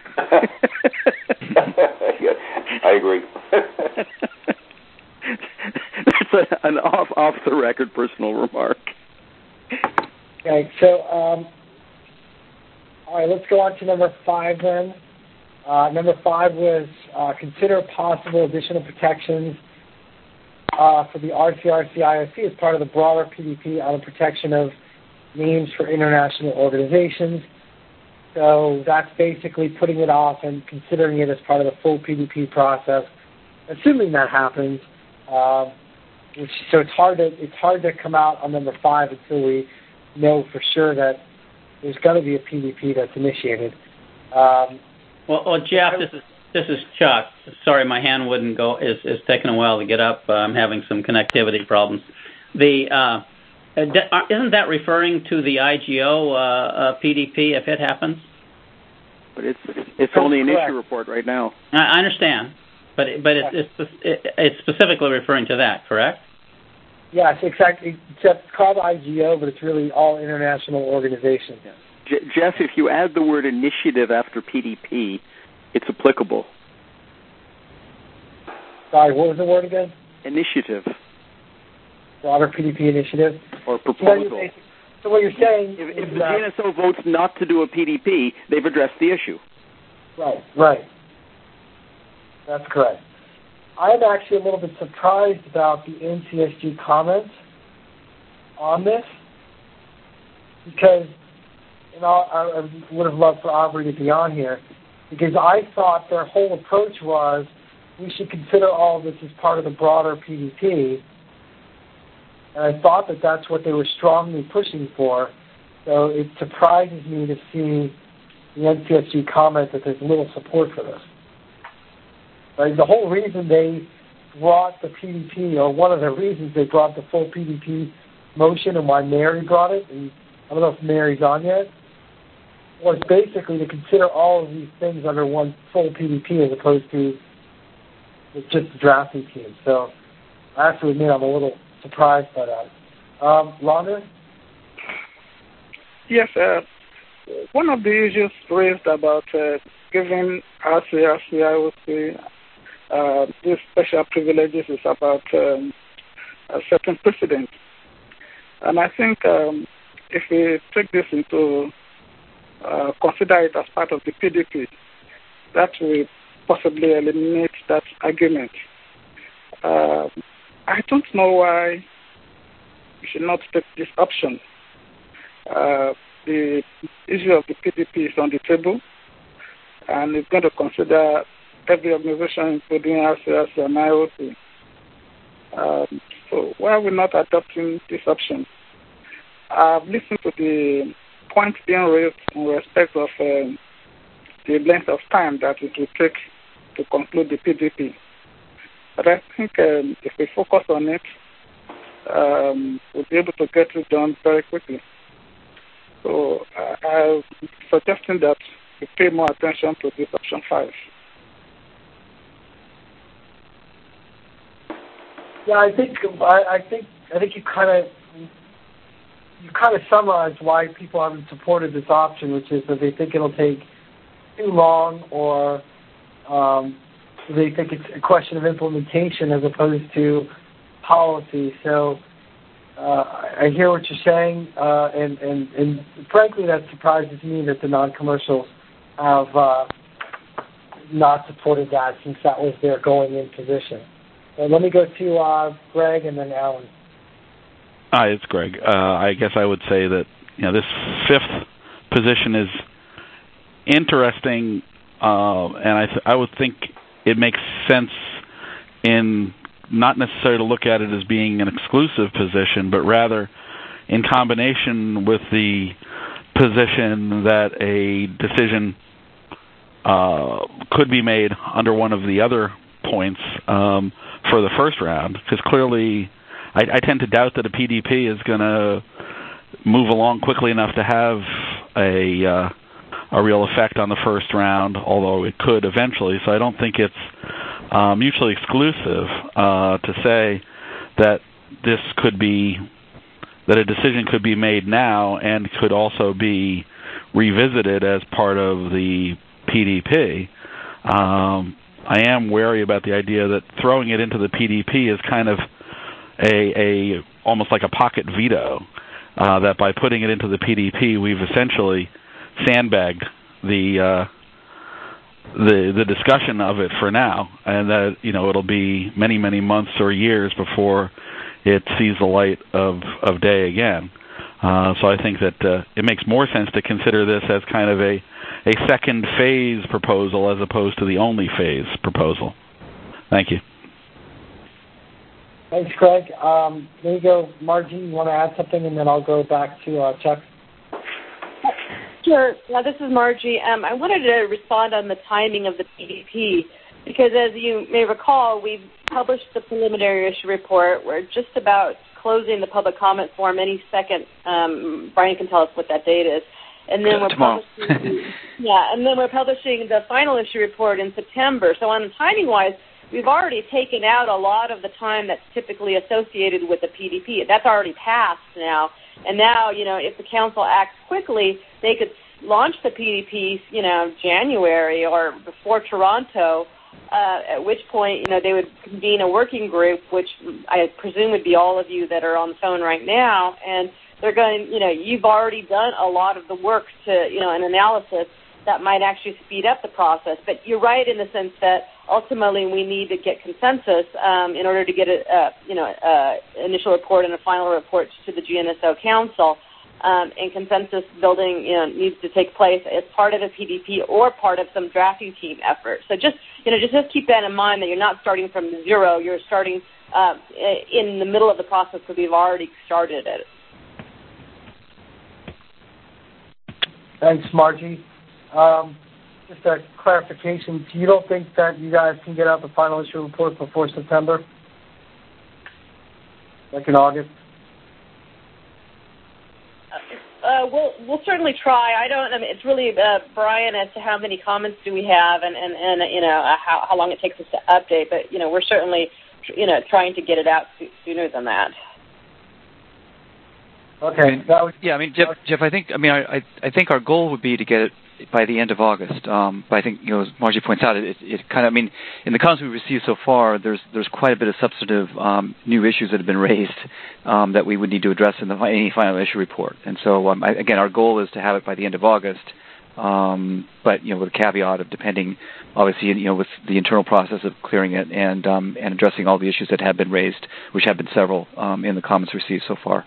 I agree. That's a, an off, off-the-record personal remark. Okay, so, um, all right, let's go on to number five then. Uh, number five was uh, consider possible additional protections Uh, for the R C R C I O C as part of the broader P D P on the protection of names for international organizations. So that's basically putting it off and considering it as part of the full P D P process assuming that happens, um, which, so it's hard to it's hard to come out on number five until we know for sure that there's going to be a P D P that's initiated. Um, well, well, Jeff, this is this is Chuck. Sorry, my hand wouldn't go. It's, it's taken a while to get up. Uh, I'm having some connectivity problems. The uh, isn't that referring to the I G O uh, uh, P D P if it happens? But it's it's only an issue report right now. I understand, but but it's it's, it's specifically referring to that, correct? Yes, exactly. It's called I G O, but it's really all international organizations. J- Jeff, if you add the word initiative after P D P, it's applicable. Sorry, what was the word again? Initiative. Broader P D P initiative? Or proposal. So, so what you're saying if, is if the that, G N S O votes not to do a P D P, they've addressed the issue. Right, right. That's correct. I'm actually a little bit surprised about the N C S G comments on this because, you know, I, I would have loved for Aubrey to be on here because I thought their whole approach was we should consider all of this as part of the broader P D P, and I thought that that's what they were strongly pushing for. So it surprises me to see the N C S G comment that there's little support for this. Right? The whole reason they brought the P D P, or one of the reasons they brought the full P D P motion and why Mary brought it, and I don't know if Mary's on yet, was basically to consider all of these things under one full P D P as opposed to just the drafting team. So I have to admit I'm a little surprised by that. Um, Lana? Yes, uh, one of the issues raised about uh, giving R C R C I O C uh, these special privileges is about um, a certain precedent. And I think um, if we take this into, uh, consider it as part of the P D P, that will possibly eliminate that argument. Uh, I don't know why we should not take this option. Uh, the issue of the P D P is on the table, and it's going to consider every organization, including R C R C and I O C. Um, so why are we not adopting this option? I've listened to the points being raised in respect of um, the length of time that it will take to conclude the P D P. But I think um, if we focus on it, um, we'll be able to get it done very quickly. So uh, I'm suggesting that we pay more attention to this option five. Yeah, I think I, I think I think you kind of you kind of summarized why people haven't supported this option, which is that they think it'll take too long, or um, they think it's a question of implementation as opposed to policy. So uh, I hear what you're saying, uh, and, and, and frankly, that surprises me that the non-commercials have uh, not supported that, since that was their going-in position. So let me go to uh, Greg and then Alan. Hi, it's Greg. Uh, I guess I would say that, you know, this fifth position is interesting, uh, and I, th- I would think it makes sense in not necessarily to look at it as being an exclusive position, but rather in combination with the position that a decision uh, could be made under one of the other points um, for the first round, because clearly I, I tend to doubt that a P D P is going to move along quickly enough to have a uh, a real effect on the first round, although it could eventually. So I don't think it's uh, mutually exclusive uh, to say that this could be, that a decision could be made now and could also be revisited as part of the P D P. Um, I am wary about the idea that throwing it into the P D P is kind of a, a almost like a pocket veto, uh, that by putting it into the P D P, we've essentially sandbagged the uh, the the discussion of it for now, and that, you know, it'll be many many months or years before it sees the light of of day again. Uh, so I think that uh, it makes more sense to consider this as kind of a a second phase proposal as opposed to the only phase proposal. Thank you. Thanks, Greg. Um, there you go. Margie, you want to add something, and then I'll go back to uh, Chuck? Sure. Now, this is Margie. Um, I wanted to respond on the timing of the P D P because, as you may recall, we've published the preliminary issue report. We're just about closing the public comment form any second. Um, Brian can tell us what that date is. And then uh, we're tomorrow. publishing, yeah, and then we're publishing the final issue report in September. So on timing-wise, we've already taken out a lot of the time that's typically associated with the P D P. That's already passed now. And now, you know, if the council acts quickly, they could launch the P D P, you know, January or before Toronto, uh, at which point, you know, they would convene a working group, which I presume would be all of you that are on the phone right now. And they're going, you know, you've already done a lot of the work to, you know, an analysis that might actually speed up the process. But you're right in the sense that ultimately we need to get consensus um, in order to get a, uh, you know, uh, initial report and a final report to the G N S O Council. Um, and consensus building, you know, needs to take place as part of a P D P or part of some drafting team effort. So just, you know, just, just keep that in mind that you're not starting from zero. You're starting uh, in the middle of the process because we've already started it. Thanks, Margie. Um, just a clarification. You don't think that you guys can get out the final issue report before September? Like in August? Uh, we'll we'll certainly try. I don't. I mean, it's really uh, Brian as to how many comments do we have, and and, and you know uh, how how long it takes us to update. But you know we're certainly you know trying to get it out sooner than that. Okay. That was, yeah, I mean, Jeff, Jeff, I think, I mean, I, I think our goal would be to get it by the end of August. Um, but I think, you know, as Margie points out, it, it kind of, I mean, in the comments we've received so far, there's there's quite a bit of substantive um, new issues that have been raised um, that we would need to address in the any final issue report. And so, um, I, again, our goal is to have it by the end of August. Um, but you know, with a caveat of depending, obviously, you know, with the internal process of clearing it and um, and addressing all the issues that have been raised, which have been several um, in the comments received so far.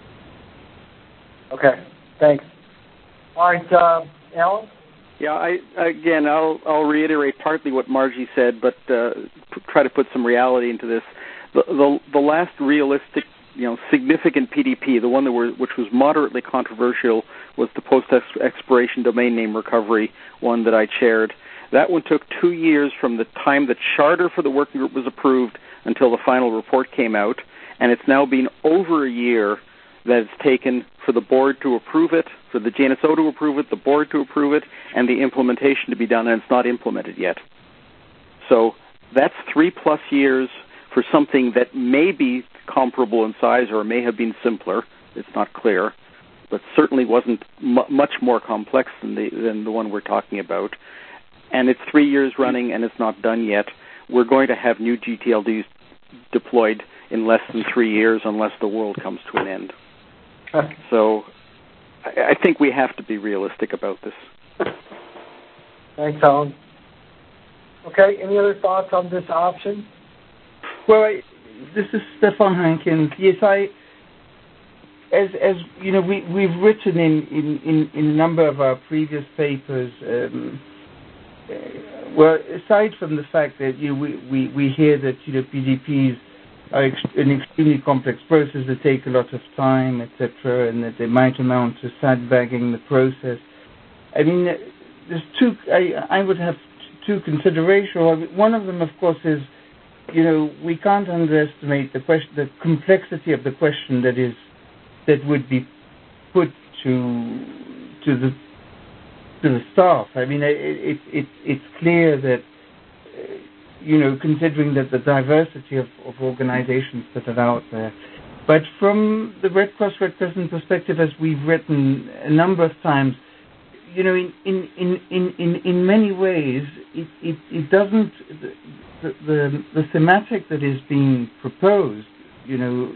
Okay, thanks. All right, uh, Alan? Yeah, I again, I'll I'll reiterate partly what Margie said, but uh, p- try to put some reality into this. The, the the last realistic, you know, significant P D P, the one that were which was moderately controversial, was the post-expiration domain name recovery one that I chaired. That one took two years from the time the charter for the working group was approved until the final report came out, and it's now been over a year that it's taken for the board to approve it, for the G N S O to approve it, the board to approve it, and the implementation to be done, and it's not implemented yet. So that's three plus years for something that may be comparable in size or may have been simpler. It's not clear, but certainly wasn't m- much more complex than the, than the one we're talking about. And it's three years running, and it's not done yet. We're going to have new G T L Ds deployed in less than three years unless the world comes to an end. So I think we have to be realistic about this. Thanks, Alan. Okay, any other thoughts on this option? Well, I, this is Stefan Hankins. Yes, I, as as you know, we we've written in in, in, in a number of our previous papers. Um, uh, well, aside from the fact that you know, we, we we hear that you know P D Ps are ex- an extremely complex process that take a lot of time, et cetera, and that they might amount to sandbagging the process. I mean, there's two. I, I would have two considerations. One of them, of course, is you know we can't underestimate the question, the complexity of the question that is that would be put to to the to the staff. I mean, it, it, it it's clear that. Uh, you know, considering that the diversity of, of organizations that are out there. But from the Red Cross Red Crescent perspective, as we've written a number of times, you know, in in, in, in, in, in many ways, it, it, it doesn't, the, the, the thematic that is being proposed, you know,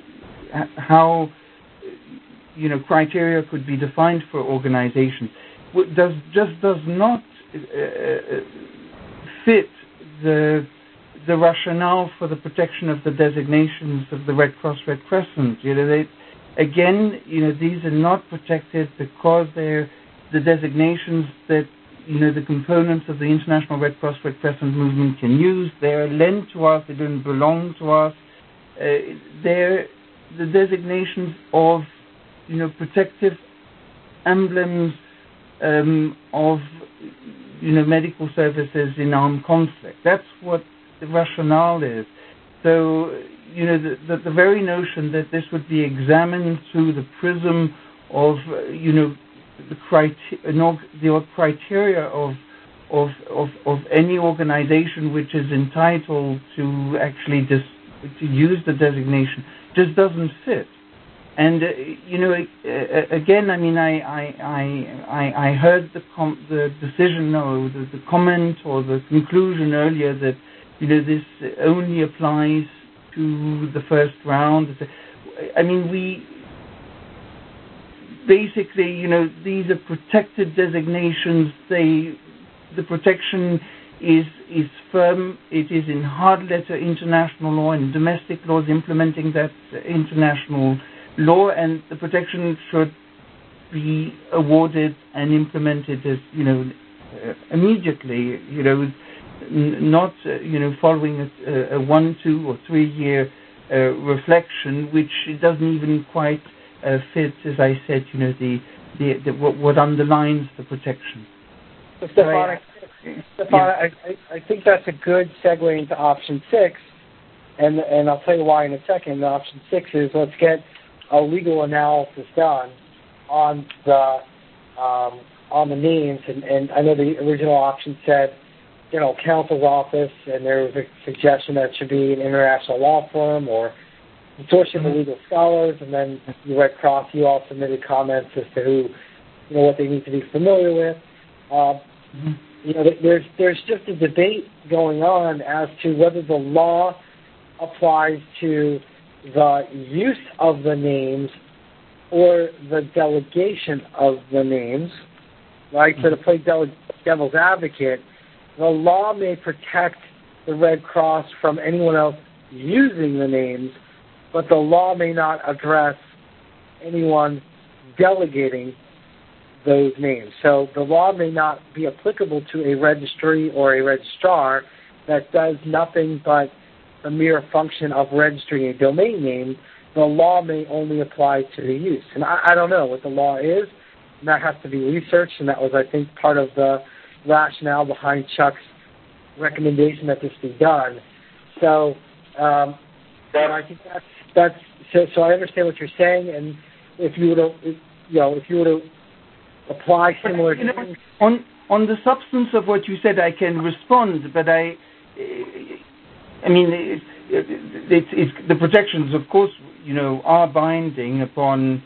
how, you know, criteria could be defined for organizations, does just does not uh, fit the the rationale for the protection of the designations of the Red Cross Red Crescent. You know, they, again, you know, these are not protected because they're the designations that you know the components of the International Red Cross Red Crescent movement can use. They're lent to us. They don't belong to us. uh, they're the designations of, you know, protective emblems um, of, you know, medical services in armed conflict. That's what the rationale is. So, you know, the, the, the very notion that this would be examined through the prism of, uh, you know, the, criteria, the criteria of, of of of any organization which is entitled to actually dis, to use the designation just doesn't fit. And uh, you know, uh, again, I mean, I I I I heard the com- the decision or the, the comment or the conclusion earlier that, you know, this only applies to the first round. I mean, we basically, you know, these are protected designations. They, the protection is is firm. It is in hard letter international law and domestic laws implementing that international law, and the protection should be awarded and implemented as, you know, uh, immediately. You know, n- not uh, you know following a, a one, two, or three year uh, reflection, which doesn't even quite uh, fit, as I said. You know, the, the, the what, what underlines the protection. So, Stefan, I, Stefan yeah. I, I think that's a good segue into option six, and and I'll tell you why in a second. Option six is let's get a legal analysis done on the um, on the names, and, and I know the original option said, you know, counsel's office, and there was a suggestion that it should be an international law firm or consortium of legal scholars, and then the Red Cross, you all submitted comments as to who, you know, what they need to be familiar with. Uh, mm-hmm. You know, there's there's just a debate going on as to whether the law applies to the use of the names or the delegation of the names, right? Mm-hmm. So to play del- devil's advocate, the law may protect the Red Cross from anyone else using the names, but the law may not address anyone delegating those names. So the law may not be applicable to a registry or a registrar that does nothing but the mere function of registering a domain name. The law may only apply to the use. And I, I don't know what the law is, and that has to be researched, and that was, I think, part of the rationale behind Chuck's recommendation that this be done. So um, you know, I think that's, that's so, so I understand what you're saying, and if you were to, you know, if you were to apply similar you know, on on the substance of what you said, I can respond, but I, I mean, it, it, it's, it's the protections, of course, you know, are binding upon,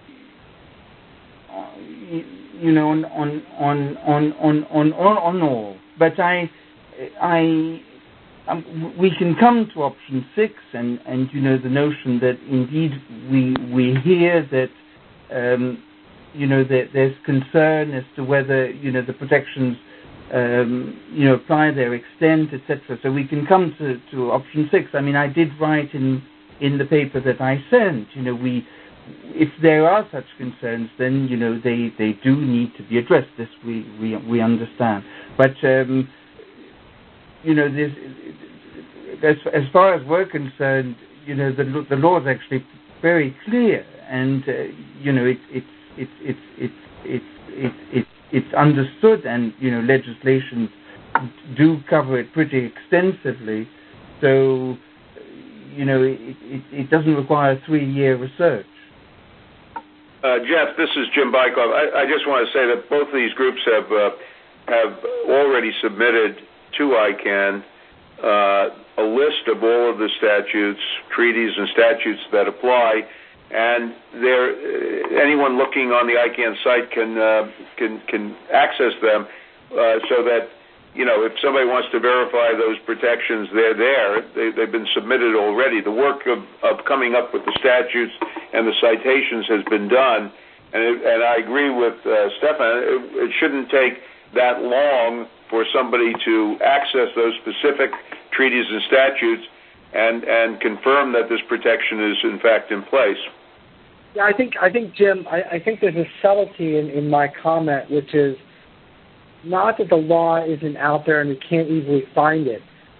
uh, you know, on on on on on on, on all. But I, I, um, we can come to option six, and, and you know, the notion that indeed we we hear that. Um, you know, there, there's concern as to whether, you know, the protections, um, you know, apply, their extent, et cetera. So we can come to, to option six. I mean, I did write in, in the paper that I sent, you know, we, if there are such concerns, then, you know, they, they do need to be addressed. This we, we, we understand. But, um, you know, this, as, as far as we're concerned, you know, the, the law is actually very clear, and, uh, you know, it, it's, It's it's it's it's it's it's it's understood, and you know, legislations do cover it pretty extensively. So, you know, it it, it doesn't require three-year research. Uh, Jeff, this is Jim Bykov. I, I just want to say that both of these groups have uh, have already submitted to I CAN uh, a list of all of the statutes, treaties, and statutes that apply. And there, anyone looking on the I CAN site can uh, can can access them, uh, so that, you know, if somebody wants to verify those protections, they're there. They, they've been submitted already. The work of, of coming up with the statutes and the citations has been done, and it, and I agree with uh, Stefan. It, it shouldn't take that long for somebody to access those specific treaties and statutes and and confirm that this protection is in fact in place. Yeah, I think I think Jim, I, I think there's a subtlety in, in my comment, which is not that the law isn't out there and we can't easily find it.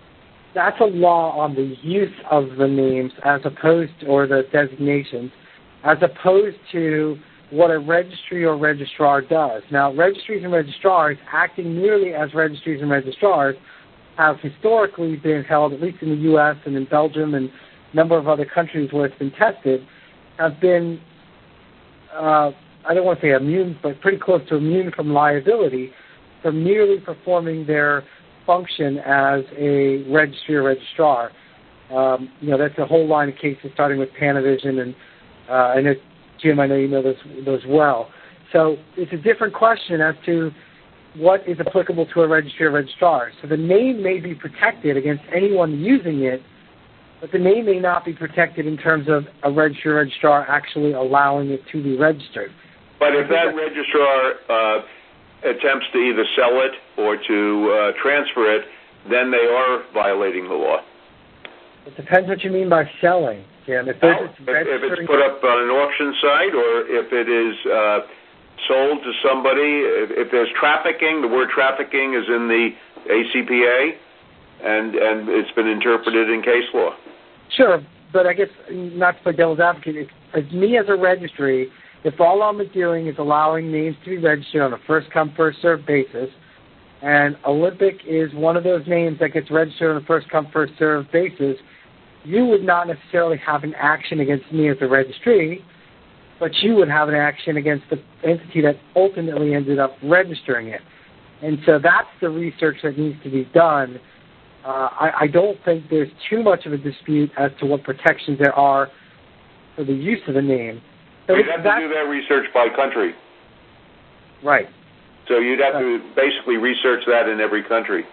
that's a law on the use of the names as opposed to, or the designations, as opposed to what a registry or registrar does. Now, registries and registrars, acting merely as registries and registrars, have historically been held, at least in the U S and in Belgium and a number of other countries where it's been tested, have been, uh, I don't want to say immune, but pretty close to immune from liability for merely performing their function as a registry or registrar. Um, you know, that's a whole line of cases starting with Panavision, and uh, I know, Jim, I know you know those, those well. So it's a different question as to what is applicable to a registry or registrar. So the name may be protected against anyone using it, but the name may not be protected in terms of a registry or registrar actually allowing it to be registered. But if that registrar uh, attempts to either sell it or to uh, transfer it, then they are violating the law. It depends what you mean by selling, Jim. If, well, if, if it's put up on an auction site or if it is uh, sold to somebody, if, if there's trafficking, the word trafficking is in the A C P A, and, and it's been interpreted in case law. Sure, but I guess, not to play devil's advocate, as me as a registry, if all I'm doing is allowing names to be registered on a first-come, first-served basis, and Olympic is one of those names that gets registered on a first-come, first-served basis, you would not necessarily have an action against me as a registry, but you would have an action against the entity that ultimately ended up registering it. And so that's the research that needs to be done. Uh, I, I don't think there's too much of a dispute as to what protections there are for the use of the name. So you'd have to do that research by country. Right. So you'd have to basically research that in every country.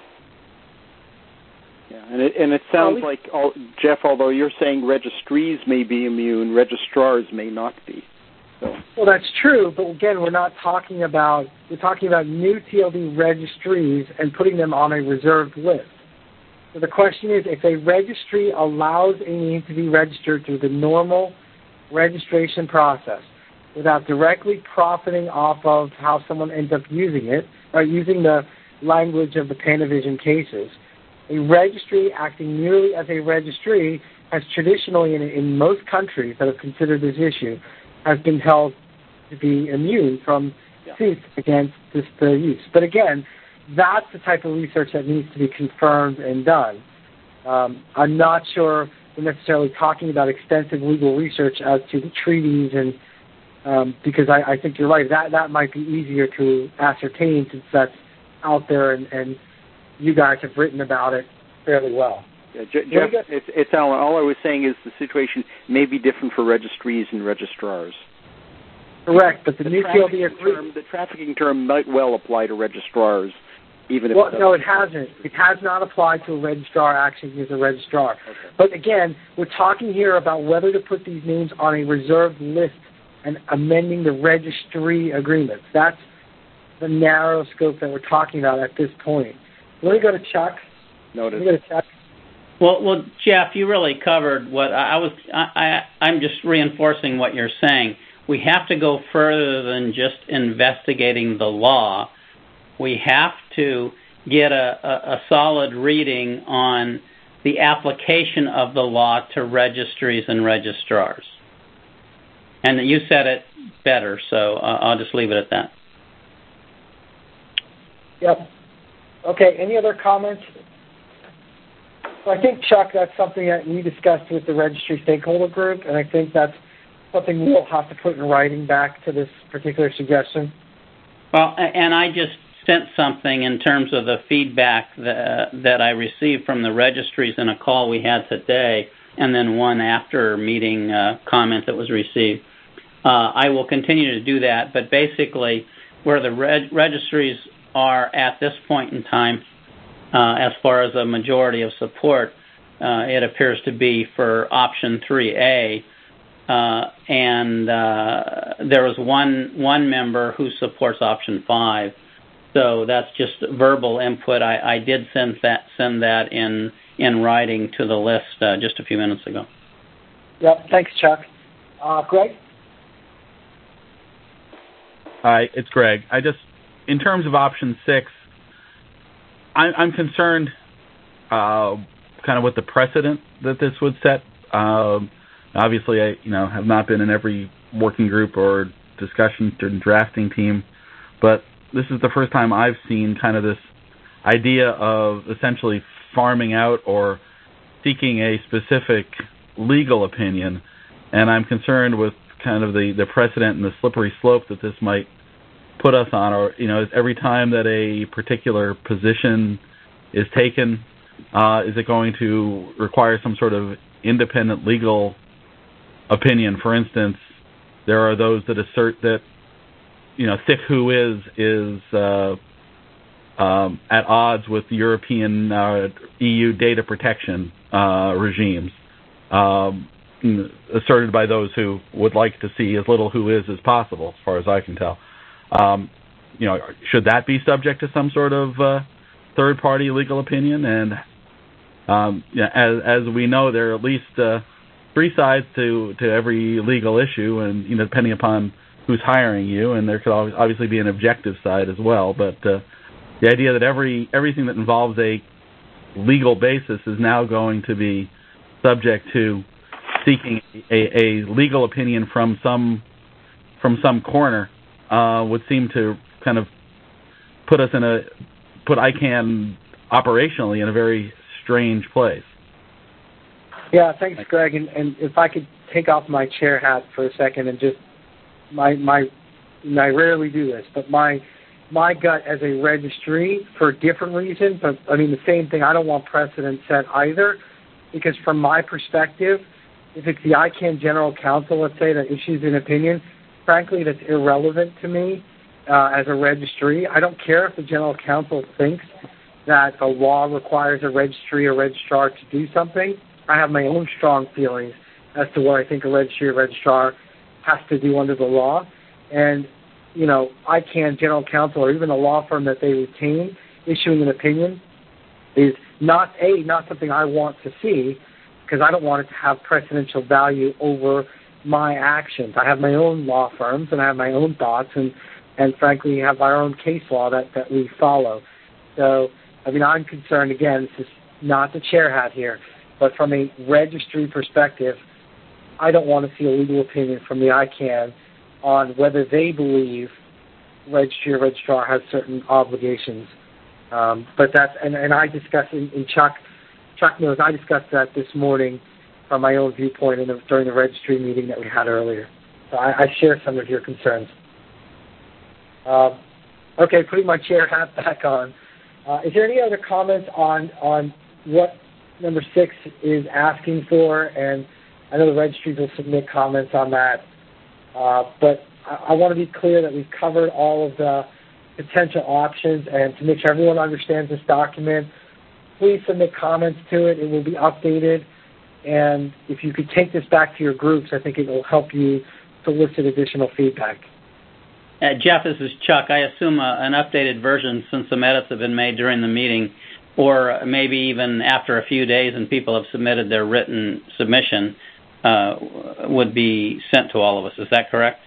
Yeah, and it, and it sounds like, all, Jeff, although you're saying registries may be immune, registrars may not be. So. Well, that's true, but again, we're not talking about, we're talking about new T L D registries and putting them on a reserved list. So the question is, if a registry allows a name to be registered through the normal registration process without directly profiting off of how someone ends up using it, or using the language of the Panavision cases, a registry acting merely as a registry has traditionally, in, in most countries that have considered this issue, has been held to be immune from yeah. suits against this uh, use. But again, that's the type of research that needs to be confirmed and done. Um, I'm not sure we're necessarily talking about extensive legal research as to the treaties, and um, because I, I think you're right, that, that might be easier to ascertain since that's out there and, and you guys have written about it fairly well. Yeah, Jeff, it's, it's Alan. All I was saying is the situation may be different for registries and registrars. Correct, but the, the new T L D term, the trafficking term might well apply to registrars, even if well, it no, it hasn't. It has not applied to a registrar acting as a registrar. Okay. But again, we're talking here about whether to put these names on a reserved list and amending the registry agreements. That's the narrow scope that we're talking about at this point. Let me go to Chuck. Noted. Let me go to Chuck. Well, well, Jeff, you really covered what I, I was. I, I, I'm just reinforcing what you're saying. We have to go further than just investigating the law. We have to get a, a, a solid reading on the application of the law to registries and registrars. And you said it better, so uh, I'll just leave it at that. Yep. Okay, any other comments? So I think, Chuck, that's something that we discussed with the registry stakeholder group, and I think that's something we'll have to put in writing back to this particular suggestion. Well, and I just sent something in terms of the feedback that, that I received from the registries in a call we had today, and then one after meeting uh, comment that was received. Uh, I will continue to do that, but basically where the reg- registries are at this point in time, uh, as far as a majority of support, uh, it appears to be for option three A, uh, and uh, there was one one member who supports option five. So that's just verbal input. I, I did send that send that in in writing to the list uh, just a few minutes ago. Yep. Thanks, Chuck. Uh, Greg? Hi, it's Greg. I just, in terms of option six, I, I'm concerned uh, kind of what the precedent that this would set. Um, obviously, I you know have not been in every working group or discussion or drafting team, but this is the first time I've seen kind of this idea of essentially farming out or seeking a specific legal opinion, and I'm concerned with kind of the, the precedent and the slippery slope that this might put us on. Or, you know, every time that a particular position is taken, uh, is it going to require some sort of independent legal opinion? For instance, there are those that assert that, you know, thick who is is uh, um, at odds with European uh, E U data protection uh, regimes, um, asserted by those who would like to see as little who is as possible, as far as I can tell. Um, you know, should that be subject to some sort of uh, third-party legal opinion? And um, you know, as, as we know, there are at least uh, three sides to, to every legal issue, and you know, depending upon who's hiring you, and there could obviously be an objective side as well. But uh, the idea that every everything that involves a legal basis is now going to be subject to seeking a, a legal opinion from some from some corner uh, would seem to kind of put us in a put I CANN operationally in a very strange place. Yeah, thanks, Greg. And, and if I could take off my chair hat for a second and just my my, and I rarely do this, but my my gut as a registry for a different reason, but I mean the same thing. I don't want precedent set either, because from my perspective, if it's the I CANN General Counsel, let's say, that issues an opinion, frankly, that's irrelevant to me uh, as a registry. I don't care if the General Counsel thinks that the law requires a registry or registrar to do something. I have my own strong feelings as to what I think a registry or registrar has to do under the law. And, you know, I CANN General Counsel or even a law firm that they retain issuing an opinion is not, A, not something I want to see, because I don't want it to have precedential value over my actions. I have my own law firms, and I have my own thoughts, and, and frankly, have our own case law that, that we follow. So, I mean, I'm concerned, again, this is not the chair hat here, but from a registry perspective, I don't want to see a legal opinion from the I CANN on whether they believe registry or registrar has certain obligations. Um, but that's, and, and I discussed in, in Chuck, Chuck knows I discussed that this morning from my own viewpoint in the, during the registry meeting that we had earlier. So I, I share some of your concerns. Um, okay, putting my chair hat back on. Uh, is there any other comments on, on what number six is asking for? And I know the registries will submit comments on that. Uh, but I, I want to be clear that we've covered all of the potential options, and to make sure everyone understands this document, please submit comments to it. It will be updated. And if you could take this back to your groups, I think it will help you solicit additional feedback. Uh, Jeff, this is Chuck. I assume a, an updated version, since some edits have been made during the meeting, or maybe even after a few days and people have submitted their written submission, uh, would be sent to all of us. Is that correct?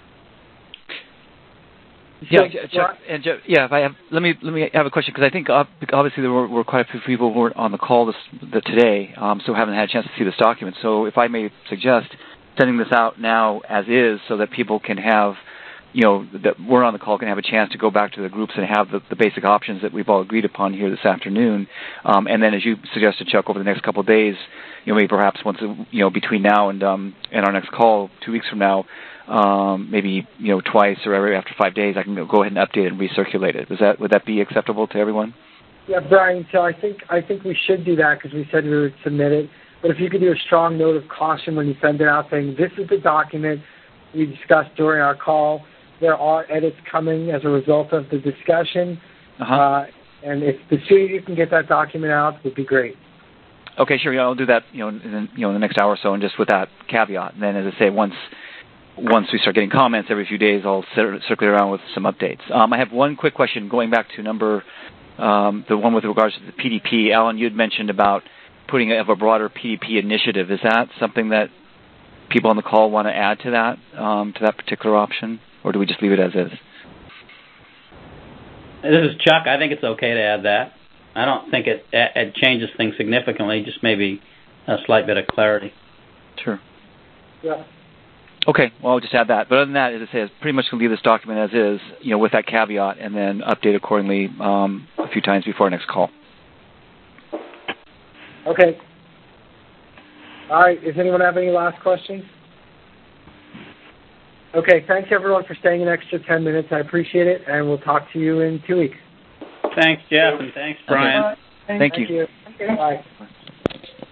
Yeah, Chuck, and Jeff, yeah. If I have, let me let me have a question, because I think obviously there were, were quite a few people who were on the call this the, today, um, so haven't had a chance to see this document. So if I may suggest sending this out now as is, so that people can have, you know, that we're on the call can have a chance to go back to the groups and have the, the basic options that we've all agreed upon here this afternoon. Um, and then, as you suggested, Chuck, over the next couple of days, you know, maybe perhaps once, you know, between now and um, and our next call two weeks from now, um, maybe, you know, twice or every after five days, I can go ahead and update it and recirculate it. Is that would that be acceptable to everyone? Yeah, Brian. So I think I think we should do that, because we said we would submit it. But if you could do a strong note of caution when you send it out, saying this is the document we discussed during our call. There are edits coming as a result of the discussion, uh-huh. uh, and if the sooner you can get that document out, would be great. Okay, sure. Yeah, I'll do that. You know, in, you know, in the next hour or so, and just with that caveat. And then, as I say, once once we start getting comments every few days, I'll cir- circulate around with some updates. Um, I have one quick question going back to number um, the one with regards to the P D P. Alan, you had mentioned about putting a, a broader P D P initiative. Is that something that people on the call want to add to that um, to that particular option, or do we just leave it as is? This is Chuck. I think it's okay to add that. I don't think it, it changes things significantly, just maybe a slight bit of clarity. Sure. Yeah. Okay, well, I'll just add that. But other than that, as I say, it's pretty much going to leave this document as is, you know, with that caveat, and then update accordingly um, a few times before our next call. Okay. All right. Does anyone have any last questions? Okay. Thanks, everyone, for staying an extra ten minutes. I appreciate it, and we'll talk to you in two weeks. Thanks, Jeff, and thanks, Brian. Okay. Thank, Thank you. you. Okay. Bye.